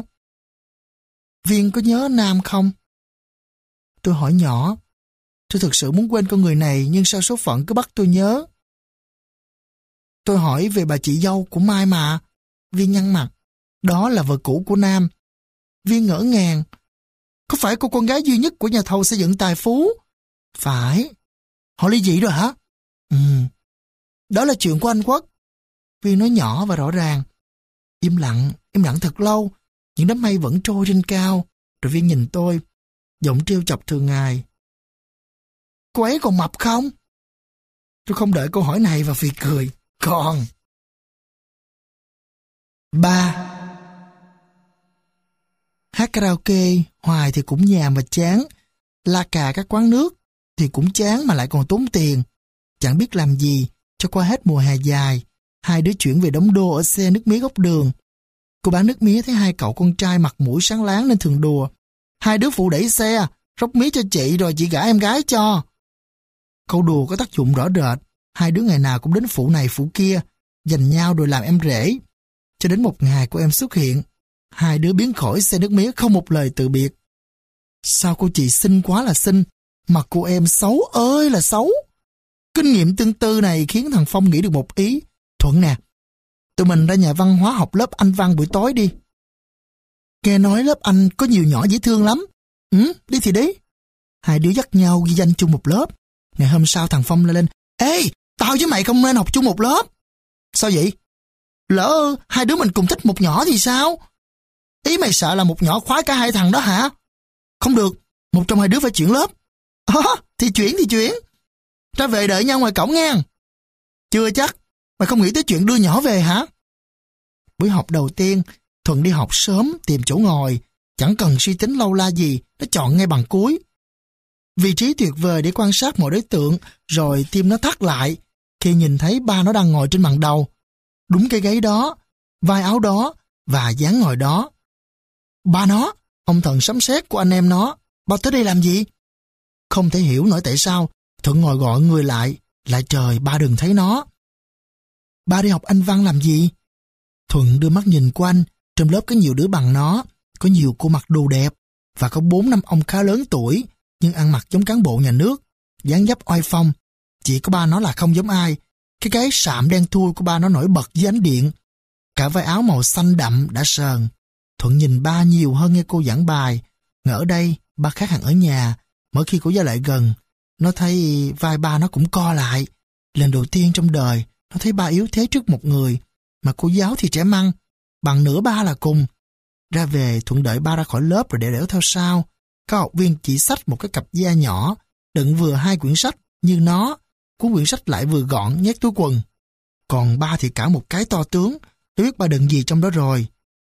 Speaker 1: Viên có nhớ Nam không? Tôi hỏi nhỏ. Tôi thực sự muốn quên con người này, nhưng sao số phận cứ bắt tôi nhớ. Tôi hỏi về bà chị dâu của Mai mà. Viên nhăn mặt. Đó là vợ cũ của Nam. Viên ngỡ ngàng. Có phải cô con gái duy nhất của nhà thầu xây dựng tài phú? Phải. Họ ly dị rồi hả? Ừ. Đó là chuyện của anh Quốc. Viên nói nhỏ và rõ ràng. Im lặng, im lặng thật lâu. Những đám mây vẫn trôi trên cao. Rồi Viên nhìn tôi, giọng trêu chọc thường ngày. Cô ấy còn mập không? Tôi không đợi câu hỏi này và phì cười. Còn. Ba. Hát karaoke hoài thì cũng nhàm và chán. La cà các quán nước thì cũng chán mà lại còn tốn tiền. Chẳng biết làm gì cho qua hết mùa hè dài. Hai đứa chuyển về đống đô ở xe nước mía góc đường. Cô bán nước mía thấy hai cậu con trai mặt mũi sáng láng nên thường đùa. Hai đứa phụ đẩy xe, róc mía cho chị rồi chị gả em gái cho. Câu đùa có tác dụng rõ rệt. Hai đứa ngày nào cũng đến phụ này phụ kia, giành nhau rồi làm em rể. Cho đến một ngày cô em xuất hiện, hai đứa biến khỏi xe nước mía không một lời từ biệt. Sao cô chị xinh quá là xinh, mà cô em xấu ơi là xấu. Kinh nghiệm tương tư này khiến thằng Phong nghĩ được một ý. Thuận nè, tụi mình ra nhà văn hóa học lớp Anh văn buổi tối đi. Nghe nói lớp Anh có nhiều nhỏ dễ thương lắm. Ừ, đi thì đi. Hai đứa dắt nhau ghi danh chung một lớp. Ngày hôm sau thằng Phong lên lên. Ê, tao với mày không nên học chung một lớp. Sao vậy? Lỡ hai đứa mình cùng thích một nhỏ thì sao? Ý mày sợ là một nhỏ khoái cả hai thằng đó hả? Không được, một trong hai đứa phải chuyển lớp. À, thì chuyển thì chuyển. Ra về đợi nhau ngoài cổng nghe. Chưa chắc, mày không nghĩ tới chuyện đưa nhỏ về hả? Buổi học đầu tiên, Thuận đi học sớm tìm chỗ ngồi. Chẳng cần suy tính lâu la gì, nó chọn ngay bằng cuối. Vị trí tuyệt vời để quan sát mọi đối tượng, rồi tim nó thắt lại khi nhìn thấy ba nó đang ngồi trên bàn đầu. Đúng cái gáy đó, vai áo đó và dáng ngồi đó. Ba nó, ông thần sấm sét của anh em nó, ba tới đây làm gì? Không thể hiểu nổi tại sao, Thuận ngồi gọi người lại, lại trời ba đừng thấy nó. Ba đi học Anh văn làm gì? Thuận đưa mắt nhìn quanh, trong lớp có nhiều đứa bằng nó, có nhiều cô mặc đồ đẹp, và có bốn năm ông khá lớn tuổi, nhưng ăn mặc giống cán bộ nhà nước, dáng dấp oai phong. Chỉ có ba nó là không giống ai, cái gáy sạm đen thui của ba nó nổi bật dưới ánh điện. Cả vai áo màu xanh đậm đã sờn. Thuận nhìn ba nhiều hơn nghe cô giảng bài, ngỡ ở đây ba khác hẳn ở nhà. Mỗi khi cô ra lại gần, nó thấy vai ba nó cũng co lại. Lần đầu tiên trong đời, nó thấy ba yếu thế trước một người, mà cô giáo thì trẻ măng, bằng nửa ba là cùng. Ra về, Thuận đợi ba ra khỏi lớp rồi để đẻo theo sau. Các học viên chỉ xách một cái cặp da nhỏ, đựng vừa hai quyển sách như nó, cuốn quyển sách lại vừa gọn nhét túi quần. Còn ba thì cả một cái to tướng, tôi biết ba đựng gì trong đó rồi.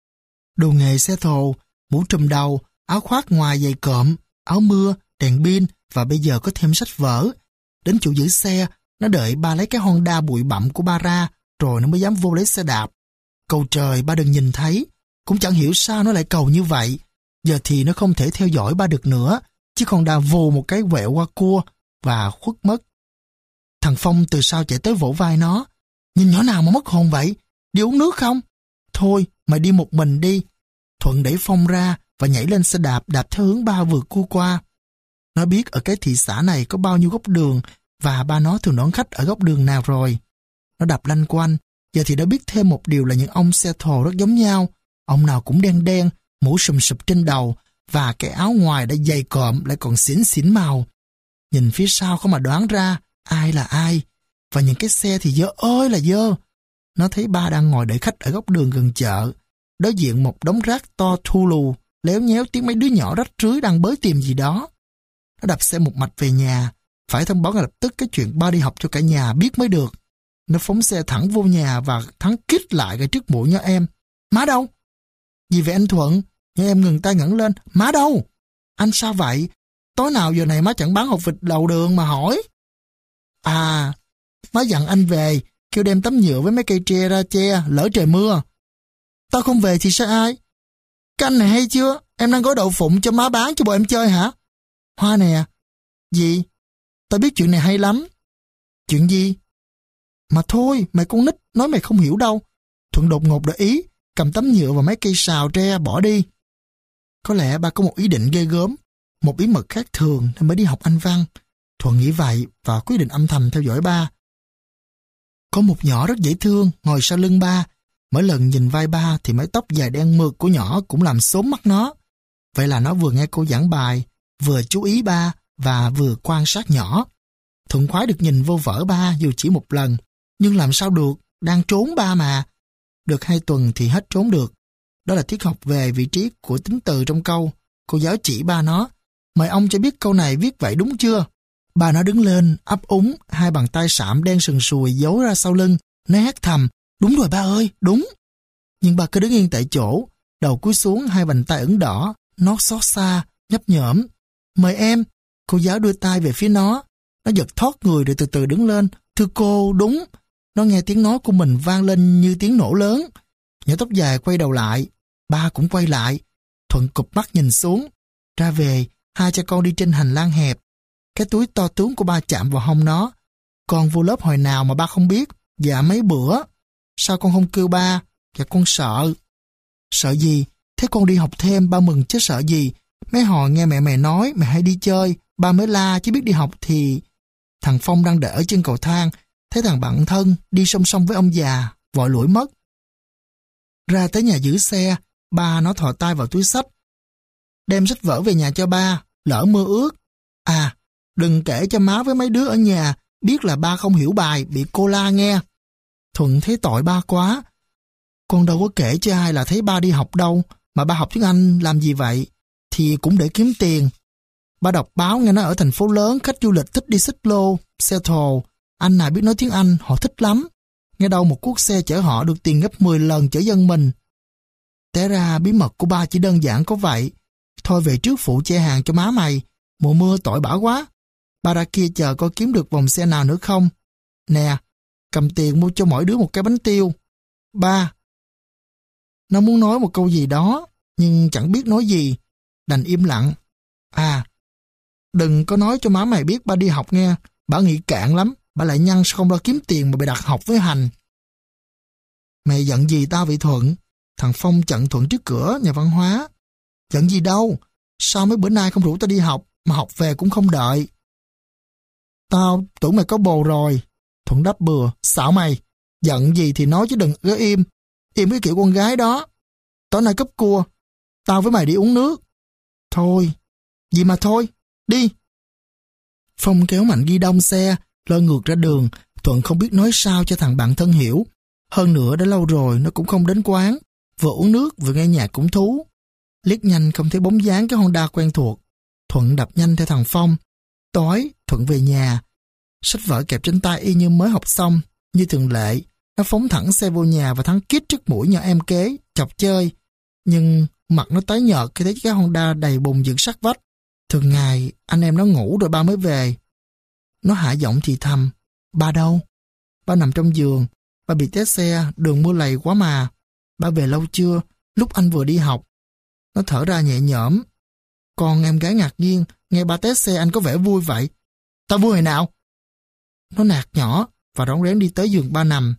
Speaker 1: Đồ nghề xe thồ, mũ trùm đầu, áo khoác ngoài giày cộm, áo mưa, đèn pin và bây giờ có thêm sách vở. Đến chỗ giữ xe, nó đợi ba lấy cái Honda bụi bặm của ba ra, rồi nó mới dám vô lấy xe đạp. Cầu trời ba đừng nhìn thấy, cũng chẳng hiểu sao nó lại cầu như vậy. Giờ thì nó không thể theo dõi ba được nữa, chứ Honda vù một cái quẹo qua cua và khuất mất. Thằng Phong từ sau chạy tới vỗ vai nó. Nhìn nhỏ nào mà mất hồn vậy? Đi uống nước không? Thôi, mày đi một mình đi. Thuận đẩy Phong ra và nhảy lên xe đạp đạp theo hướng ba vừa cua qua. Nó biết ở cái thị xã này có bao nhiêu góc đường và ba nó thường đón khách ở góc đường nào rồi. Nó đạp lanh quanh, giờ thì đã biết thêm một điều là những ông xe thồ rất giống nhau. Ông nào cũng đen đen, mũ sùm sụp trên đầu và cái áo ngoài đã dày cộm lại còn xỉn xỉn màu. Nhìn phía sau không mà đoán ra ai là ai. Và những cái xe thì dơ ơi là dơ. Nó thấy ba đang ngồi đợi khách ở góc đường gần chợ. Đối diện một đống rác to thu lù, léo nhéo tiếng mấy đứa nhỏ rách rưới đang bới tìm gì đó. Nó đạp xe một mạch về nhà, phải thông báo ngay lập tức cái chuyện ba đi học cho cả nhà biết mới được. Nó phóng xe thẳng vô nhà và thắng kít lại ngay trước mũi nhỏ em. Má đâu? Gì vậy anh Thuận? Nhỏ em ngừng tay ngẩng lên. Má đâu? Anh sao vậy? Tối nào giờ này má chẳng bán hột vịt đầu đường mà hỏi. À, má dặn anh về, kêu đem tấm nhựa với mấy cây tre ra che, lỡ trời mưa. Tao không về thì sao ai? Canh này hay chưa? Em đang gói đậu phụng cho má bán cho bọn em chơi hả? Hoa nè. Gì? Tao biết chuyện này hay lắm. Chuyện gì? Mà thôi, mày con nít, nói mày không hiểu đâu. Thuận đột ngột để ý, cầm tấm nhựa và mấy cây sào tre bỏ đi. Có lẽ ba có một ý định ghê gớm, một bí mật khác thường nên mới đi học Anh văn. Thuận nghĩ vậy và quyết định âm thầm theo dõi ba. Có một nhỏ rất dễ thương ngồi sau lưng ba. Mỗi lần nhìn vai ba thì mái tóc dài đen mượt của nhỏ cũng làm xốm mắt nó. Vậy là nó vừa nghe cô giảng bài, vừa chú ý ba và vừa quan sát nhỏ. Thuận khoái được nhìn vô vở ba dù chỉ một lần. Nhưng làm sao được, đang trốn ba mà. Được hai tuần thì hết trốn được. Đó là tiết học về vị trí của tính từ trong câu. Cô giáo chỉ ba nó. Mời ông cho biết câu này viết vậy đúng chưa? Ba nó đứng lên, ấp úng, hai bàn tay sạm đen sừng sùi giấu ra sau lưng. Nó hét thầm. Đúng rồi ba ơi, đúng. Nhưng ba cứ đứng yên tại chỗ, đầu cúi xuống, hai bàn tay ửng đỏ, nó xót xa, nhấp nhổm. Mời em. Cô giáo đưa tay về phía nó. Nó giật thoát người rồi từ từ đứng lên. Thưa cô, đúng. Nó nghe tiếng nói của mình vang lên như tiếng nổ lớn. Nhỏ tóc dài quay đầu lại. Ba cũng quay lại. Thuận cụp mắt nhìn xuống. Ra về, hai cha con đi trên hành lang hẹp. Cái túi to tướng của ba chạm vào hông nó. Con vô lớp hồi nào mà ba không biết? Dạ mấy bữa. Sao con không kêu ba? Dạ con sợ. Sợ gì? Thế con đi học thêm ba mừng chứ sợ gì? Mấy hồi nghe mẹ mẹ nói mẹ hay đi chơi, ba mới la chứ biết đi học thì... Thằng Phong đang đợi ở chân cầu thang, thấy thằng bạn thân đi song song với ông già, vội lủi mất. Ra tới nhà giữ xe, ba nó thò tay vào túi xách. Đem sách vở về nhà cho ba, lỡ mưa ướt. À, đừng kể cho má với mấy đứa ở nhà, biết là ba không hiểu bài, bị cô la nghe. Thuận thấy tội ba quá. Con đâu có kể cho ai là thấy ba đi học đâu, mà ba học tiếng Anh làm gì vậy? Thì cũng để kiếm tiền. Ba đọc báo nghe nói ở thành phố lớn khách du lịch thích đi xích lô, xe thồ. Anh nào biết nói tiếng Anh, họ thích lắm. Nghe đâu một cuốc xe chở họ được tiền gấp mười lần chở dân mình. Té ra bí mật của ba chỉ đơn giản có vậy. Thôi về trước phụ che hàng cho má mày. Mùa mưa tội bả quá. Ba ra kia chờ coi kiếm được vòng xe nào nữa không. Nè, cầm tiền mua cho mỗi đứa một cái bánh tiêu. Ba. Nó muốn nói một câu gì đó, nhưng chẳng biết nói gì, đành im lặng. À, đừng có nói cho má mày biết ba đi học nghe, bà nghĩ cạn lắm, bà lại nhăn sao không lo kiếm tiền mà bị đặt học với Hành. Mày giận gì tao vậy Thuận? Thằng Phong chặn Thuận trước cửa nhà văn hóa. Giận gì đâu, sao mấy bữa nay không rủ tao đi học, mà học về cũng không đợi. Tao tưởng mày có bồ rồi. Thuận đáp bừa, xạo mày. Giận gì thì nói chứ đừng cứ im. Im cái kiểu con gái đó. Tối nay cúp cua, tao với mày đi uống nước. Thôi, gì mà thôi, đi. Phong kéo Mạnh ghi đông xe, lôi ngược ra đường. Thuận không biết nói sao cho thằng bạn thân hiểu. Hơn nữa đã lâu rồi nó cũng không đến quán, vừa uống nước vừa nghe nhạc cũng thú. Liếc nhanh không thấy bóng dáng cái Honda quen thuộc. Thuận đập nhanh theo thằng Phong. Tối, Thuận về nhà. Sách vở kẹp trên tay y như mới học xong. Như thường lệ, nó phóng thẳng xe vô nhà và thắng kít trước mũi nhỏ em kế, chọc chơi. Nhưng mặt nó tái nhợt khi thấy cái Honda đầy bùn dựng sát vách. Thường ngày, anh em nó ngủ rồi ba mới về. Nó hạ giọng thì thầm. Ba đâu? Ba nằm trong giường. Ba bị té xe, đường mưa lầy quá mà. Ba về lâu chưa? Lúc anh vừa đi học. Nó thở ra nhẹ nhõm. Còn em gái ngạc nhiên, nghe ba té xe anh có vẻ vui vậy. Tao vui hồi nào? Nó nạt nhỏ và rón rén đi tới giường ba nằm.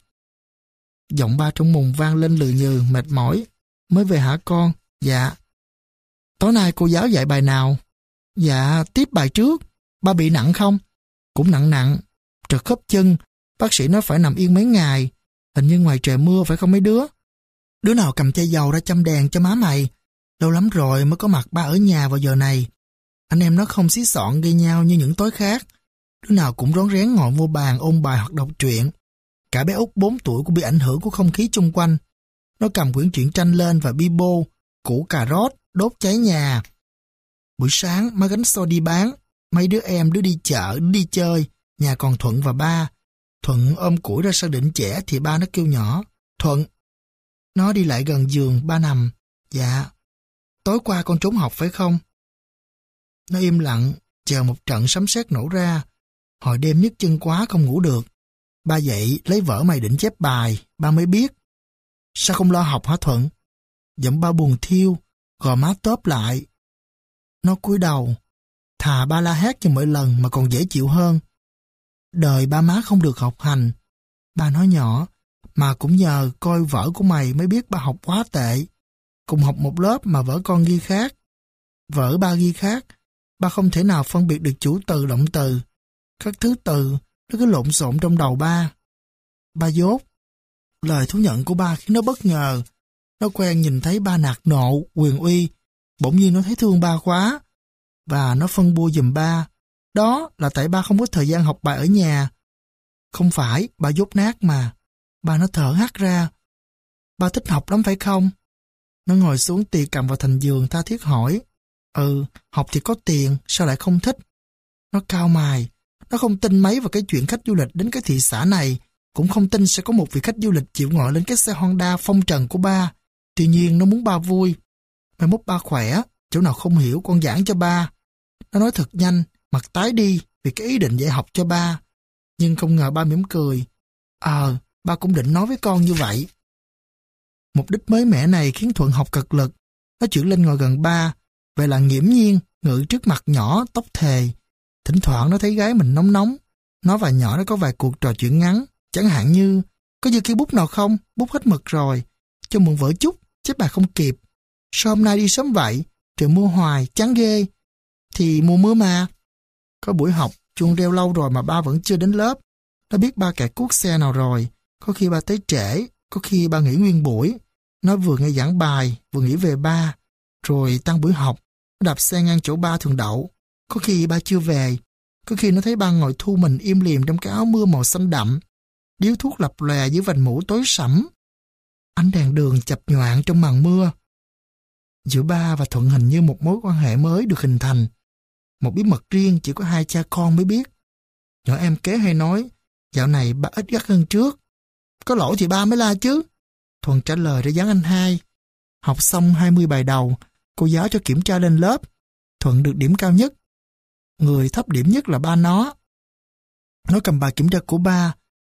Speaker 1: Giọng ba trong mùng vang lên lừ nhừ, mệt mỏi. Mới về hả con? Dạ. Tối nay cô giáo dạy bài nào? Dạ, tiếp bài trước. Ba bị nặng không? Cũng nặng nặng. Trật khớp chân. Bác sĩ nói phải nằm yên mấy ngày. Hình như ngoài trời mưa phải không mấy đứa? Đứa nào cầm chai dầu ra châm đèn cho má mày? Lâu lắm rồi mới có mặt ba ở nhà vào giờ này. Anh em nó không xí xọn gây nhau như những tối khác. Đứa nào cũng rón rén ngồi vô bàn ôn bài hoặc đọc truyện. Cả bé Út bốn tuổi cũng bị ảnh hưởng của không khí chung quanh. Nó cầm quyển truyện tranh lên và bi bô, củ cà rốt, đốt cháy nhà. Buổi sáng má gánh xôi đi bán. Mấy đứa em đứa đi chợ, đứa đi chơi. Nhà còn Thuận và ba. Thuận ôm củi ra sau đỉnh chẻ thì ba nó kêu nhỏ. Thuận. Nó đi lại gần giường ba nằm. Dạ. Tối qua con trốn học phải không? Nó im lặng, chờ một trận sấm sét nổ ra. Hồi đêm nhức chân quá không ngủ được. Ba dậy lấy vở mày định chép bài, ba mới biết. Sao không lo học hả Thuận? Giọng ba buồn thiêu, gò má tớp lại. Nó cúi đầu, thà ba la hét cho mỗi lần mà còn dễ chịu hơn. Đời ba má không được học hành. Ba nói nhỏ, mà cũng nhờ coi vở của mày mới biết ba học quá tệ. Cùng học một lớp mà vở con ghi khác. Vở ba ghi khác, ba không thể nào phân biệt được chủ từ động từ. Các thứ từ, nó cứ lộn xộn trong đầu ba. Ba dốt. Lời thú nhận của ba khiến nó bất ngờ. Nó quen nhìn thấy ba nạt nộ, quyền uy. Bỗng nhiên nó thấy thương ba quá. Và nó phân bua giùm ba. Đó là tại ba không có thời gian học bài ở nhà. Không phải, ba dốt nát mà. Ba nó thở hắt ra. Ba thích học lắm phải không? Nó ngồi xuống tì cầm vào thành giường tha thiết hỏi. Ừ, học thì có tiền, sao lại không thích? Nó cau mày. Nó không tin mấy vào cái chuyện khách du lịch đến cái thị xã này. Cũng không tin sẽ có một vị khách du lịch chịu ngồi lên cái xe Honda phong trần của ba. Tuy nhiên nó muốn ba vui. Mai mốt ba khỏe, chỗ nào không hiểu con giảng cho ba. Nó nói thật nhanh, mặt tái đi vì cái ý định dạy học cho ba. Nhưng không ngờ ba mỉm cười. Ờ, ba cũng định nói với con như vậy. Mục đích mới mẻ này khiến Thuận học cật lực. Nó chuyển lên ngồi gần ba. Vậy là nghiễm nhiên, ngự trước mặt nhỏ, tóc thề. Thỉnh thoảng nó thấy gái mình nóng nóng. Nó và nhỏ nó có vài cuộc trò chuyện ngắn. Chẳng hạn như, có dư cây bút nào không? Bút hết mực rồi. Cho mượn vở chút, chép bài không kịp. Sao hôm nay đi sớm vậy? Trời mưa hoài, chán ghê. Thì mùa mưa mà. Có buổi học, chuông reo lâu rồi mà ba vẫn chưa đến lớp. Nó biết ba kẹt cuốc xe nào rồi. Có khi ba tới trễ, có khi ba nghỉ nguyên buổi. Nó vừa nghe giảng bài, vừa nghĩ về ba. Rồi tăng buổi học, nó đạp xe ngang chỗ ba thường đậu. Có khi ba chưa về. Có khi nó thấy ba ngồi thu mình im lìm trong cái áo mưa màu xanh đậm. Điếu thuốc lập lòe dưới vành mũ tối sẫm. Ánh đèn đường chập nhoạng trong màn mưa. Giữa ba và Thuận hình như một mối quan hệ mới được hình thành. Một bí mật riêng chỉ có hai cha con mới biết. Nhỏ em kế hay nói, dạo này ba ít gắt hơn trước. Có lỗi thì ba mới la chứ. Thuận trả lời để dán anh hai. Học xong hai mươi bài đầu, cô giáo cho kiểm tra lên lớp. Thuận được điểm cao nhất. Người thấp điểm nhất là ba nó. Nó cầm bài kiểm tra của ba,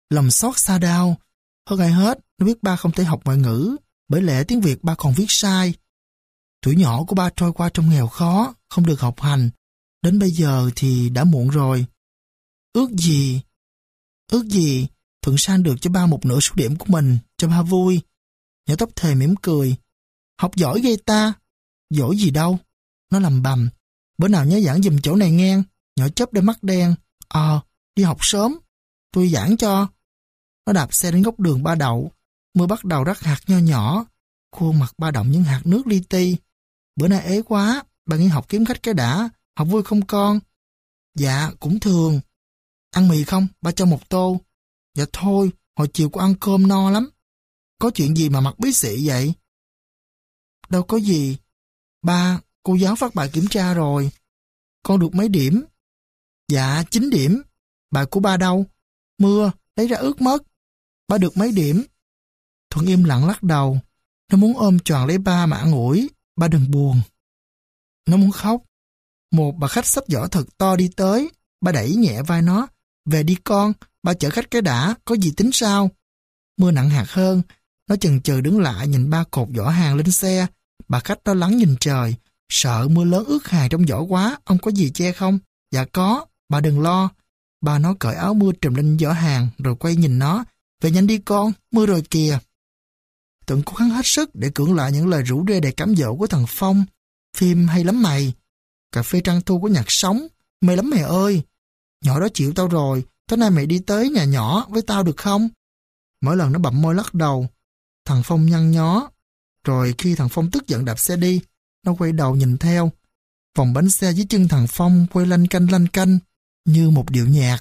Speaker 1: Lòng xót xa đau. Hơn ai hết, nó biết ba không thể học ngoại ngữ, bởi lẽ tiếng Việt ba còn viết sai. Tuổi nhỏ của ba trôi qua trong nghèo khó, không được học hành. Đến bây giờ thì đã muộn rồi. Ước gì? Ước gì? Thuận san được cho ba một nửa số điểm của mình, cho ba vui. Nhỏ tóc thề mỉm cười. Học giỏi ghê ta. Giỏi gì đâu. Nó lầm bầm. Bữa nào nhớ giảng giùm chỗ này nghe. Nhỏ chớp đôi mắt đen. Ờ, đi học sớm. Tôi giảng cho. Nó đạp xe đến góc đường ba đậu. Mưa bắt đầu rắc hạt nho nhỏ. Khuôn mặt ba động những hạt nước li ti. Bữa nay ế quá. Ba nghĩ học kiếm khách cái đã. Học vui không con? Dạ, cũng thường. Ăn mì không? Ba cho một tô. Dạ thôi, hồi chiều cô ăn cơm no lắm. Có chuyện gì mà mặt bí xị vậy? Đâu có gì. Ba, cô giáo phát bài kiểm tra rồi. Con được mấy điểm? Dạ, chín điểm. Bài của ba đâu? Mưa, lấy ra ướt mất. Ba được mấy điểm? Thuận im lặng lắc đầu. Nó muốn ôm choàng lấy ba mà an ủi. Ba đừng buồn. Nó muốn khóc. Một bà khách xách giỏ thật to đi tới. Ba đẩy nhẹ vai nó. Về đi con, ba chở khách cái đã, có gì tính sao? Mưa nặng hạt hơn. Nó chần chừ đứng lại nhìn ba cột giỏ hàng lên xe. Bà khách lo lắng nhìn trời. Sợ mưa lớn ướt hàng trong giỏ quá, ông có gì che không? Dạ có, bà đừng lo. Ba nó cởi áo mưa trùm lên giỏ hàng rồi quay nhìn nó. Về nhanh đi con, mưa rồi kìa. Tuấn cố gắng hết sức để cưỡng lại những lời rủ rê đầy cám dỗ của thằng Phong. Phim hay lắm mày. Cà phê trăng thu của nhạc sống. Mê lắm mày ơi. Nhỏ đó chịu tao rồi. Tối nay mày đi tới nhà nhỏ với tao được không? Mỗi lần nó bặm môi lắc đầu. Thằng Phong nhăn nhó. Rồi khi thằng Phong tức giận đạp xe đi, nó quay đầu nhìn theo. Vòng bánh xe dưới chân thằng Phong quay lanh canh lanh canh như một điệu nhạc.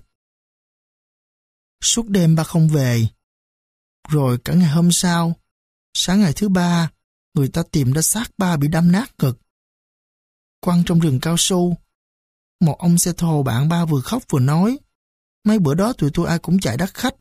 Speaker 1: Suốt đêm ba không về. Rồi cả ngày hôm sau, sáng ngày thứ ba, người ta tìm ra xác ba bị đâm nát ngực. Quăng trong rừng cao su. Một ông xe thồ bạn ba vừa khóc vừa nói. Mấy bữa đó tụi tôi ai cũng chạy đắt khách.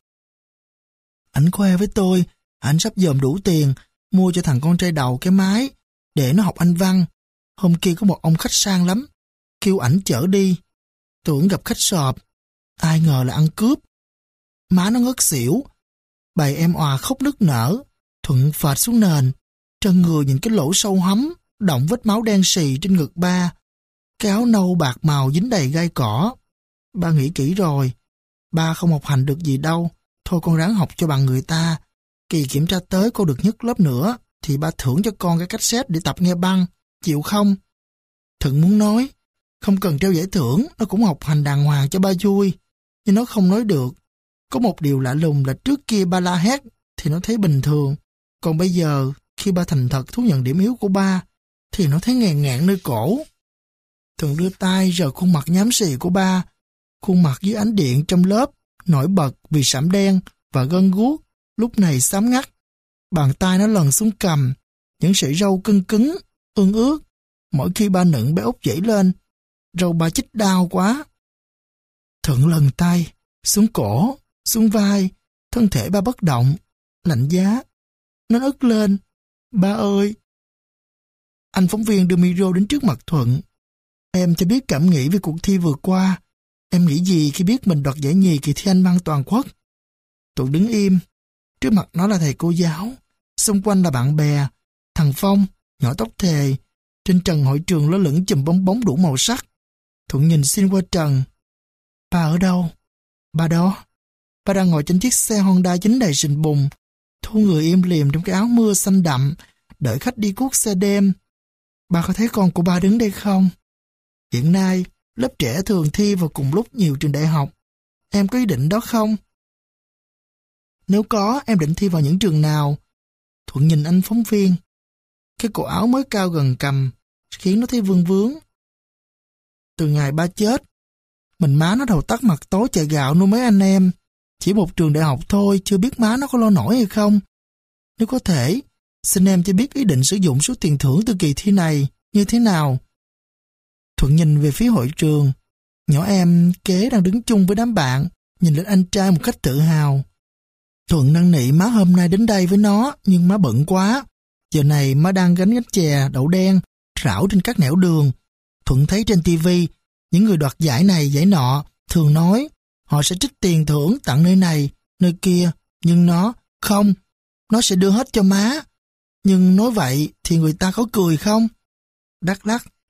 Speaker 1: Ảnh khoe với tôi, ảnh sắp dòm đủ tiền, mua cho thằng con trai đầu cái máy, để nó học Anh văn. Hôm kia có một ông khách sang lắm, kêu ảnh chở đi. Tưởng gặp khách sọp, ai ngờ là ăn cướp. Má nó ngất xỉu, bầy em òa khóc nức nở. Thuận phệt xuống nền, trần người nhìn cái lỗ sâu hấm, động vết máu đen xì trên ngực ba. Cái áo nâu bạc màu dính đầy gai cỏ. Ba nghĩ kỹ rồi, ba không học hành được gì đâu, thôi con ráng học cho bằng người ta. Kỳ kiểm tra tới cô được nhất lớp nữa, thì ba thưởng cho con cái cassette để tập nghe băng, chịu không? Thuận muốn nói, không cần treo giải thưởng, nó cũng học hành đàng hoàng cho ba vui. Nhưng nó không nói được. Có một điều lạ lùng là trước kia ba la hét thì nó thấy bình thường. Còn bây giờ, khi ba thành thật thú nhận điểm yếu của ba, thì nó thấy ngàn ngạn nơi cổ. Thuận đưa tay rờ khuôn mặt nhám xì của ba. Khuôn mặt dưới ánh điện trong lớp, nổi bật vì sạm đen và gân guốc, lúc này xám ngắt. Bàn tay nó lần xuống cầm, những sợi râu cưng cứng, ương ướt. Mỗi khi ba nựng bé út dậy lên, râu ba chích đau quá. Thuận lần tay, xuống cổ, xuống vai, thân thể ba bất động, lạnh giá. Nó ức lên, ba ơi. Anh phóng viên đưa micro đến trước mặt Thuận. Em cho biết cảm nghĩ về cuộc thi vừa qua. Em nghĩ gì khi biết mình đoạt giải nhì kỳ thi Anh văn toàn quốc? Thuận đứng im. Trước mặt nó là thầy cô giáo, xung quanh là bạn bè. Thằng Phong, nhỏ tóc thề. Trên trần hội trường lơ lửng chùm bóng bóng đủ màu sắc. Thuận nhìn xin qua trần. Ba ở đâu? Ba đó. Ba đang ngồi trên chiếc xe Honda chính đầy sình bùn, thu người im lìm trong cái áo mưa xanh đậm, đợi khách đi cuốc xe đêm. Ba có thấy con của ba đứng đây không? Hiện nay, lớp trẻ thường thi vào cùng lúc nhiều trường đại học. Em có ý định đó không? Nếu có, em định thi vào những trường nào? Thuận nhìn anh phóng viên. Cái cổ áo mới cao gần cằm khiến nó thấy vương vướng. Từ ngày ba chết, mình má nó đầu tắt mặt tối chạy gạo nuôi mấy anh em. Chỉ một trường đại học thôi, chưa biết má nó có lo nổi hay không. Nếu có thể, xin em cho biết ý định sử dụng số tiền thưởng từ kỳ thi này như thế nào. Thuận nhìn về phía hội trường. Nhỏ em kế đang đứng chung với đám bạn, nhìn lên anh trai một cách tự hào. Thuận năn nỉ má hôm nay đến đây với nó, nhưng má bận quá. Giờ này má đang gánh gánh chè, đậu đen, rảo trên các nẻo đường. Thuận thấy trên tivi, những người đoạt giải này giải nọ thường nói họ sẽ trích tiền thưởng tặng nơi này, nơi kia, nhưng nó, không, nó sẽ đưa hết cho má. Nhưng nói vậy thì người ta có cười không? Đắc Đắc,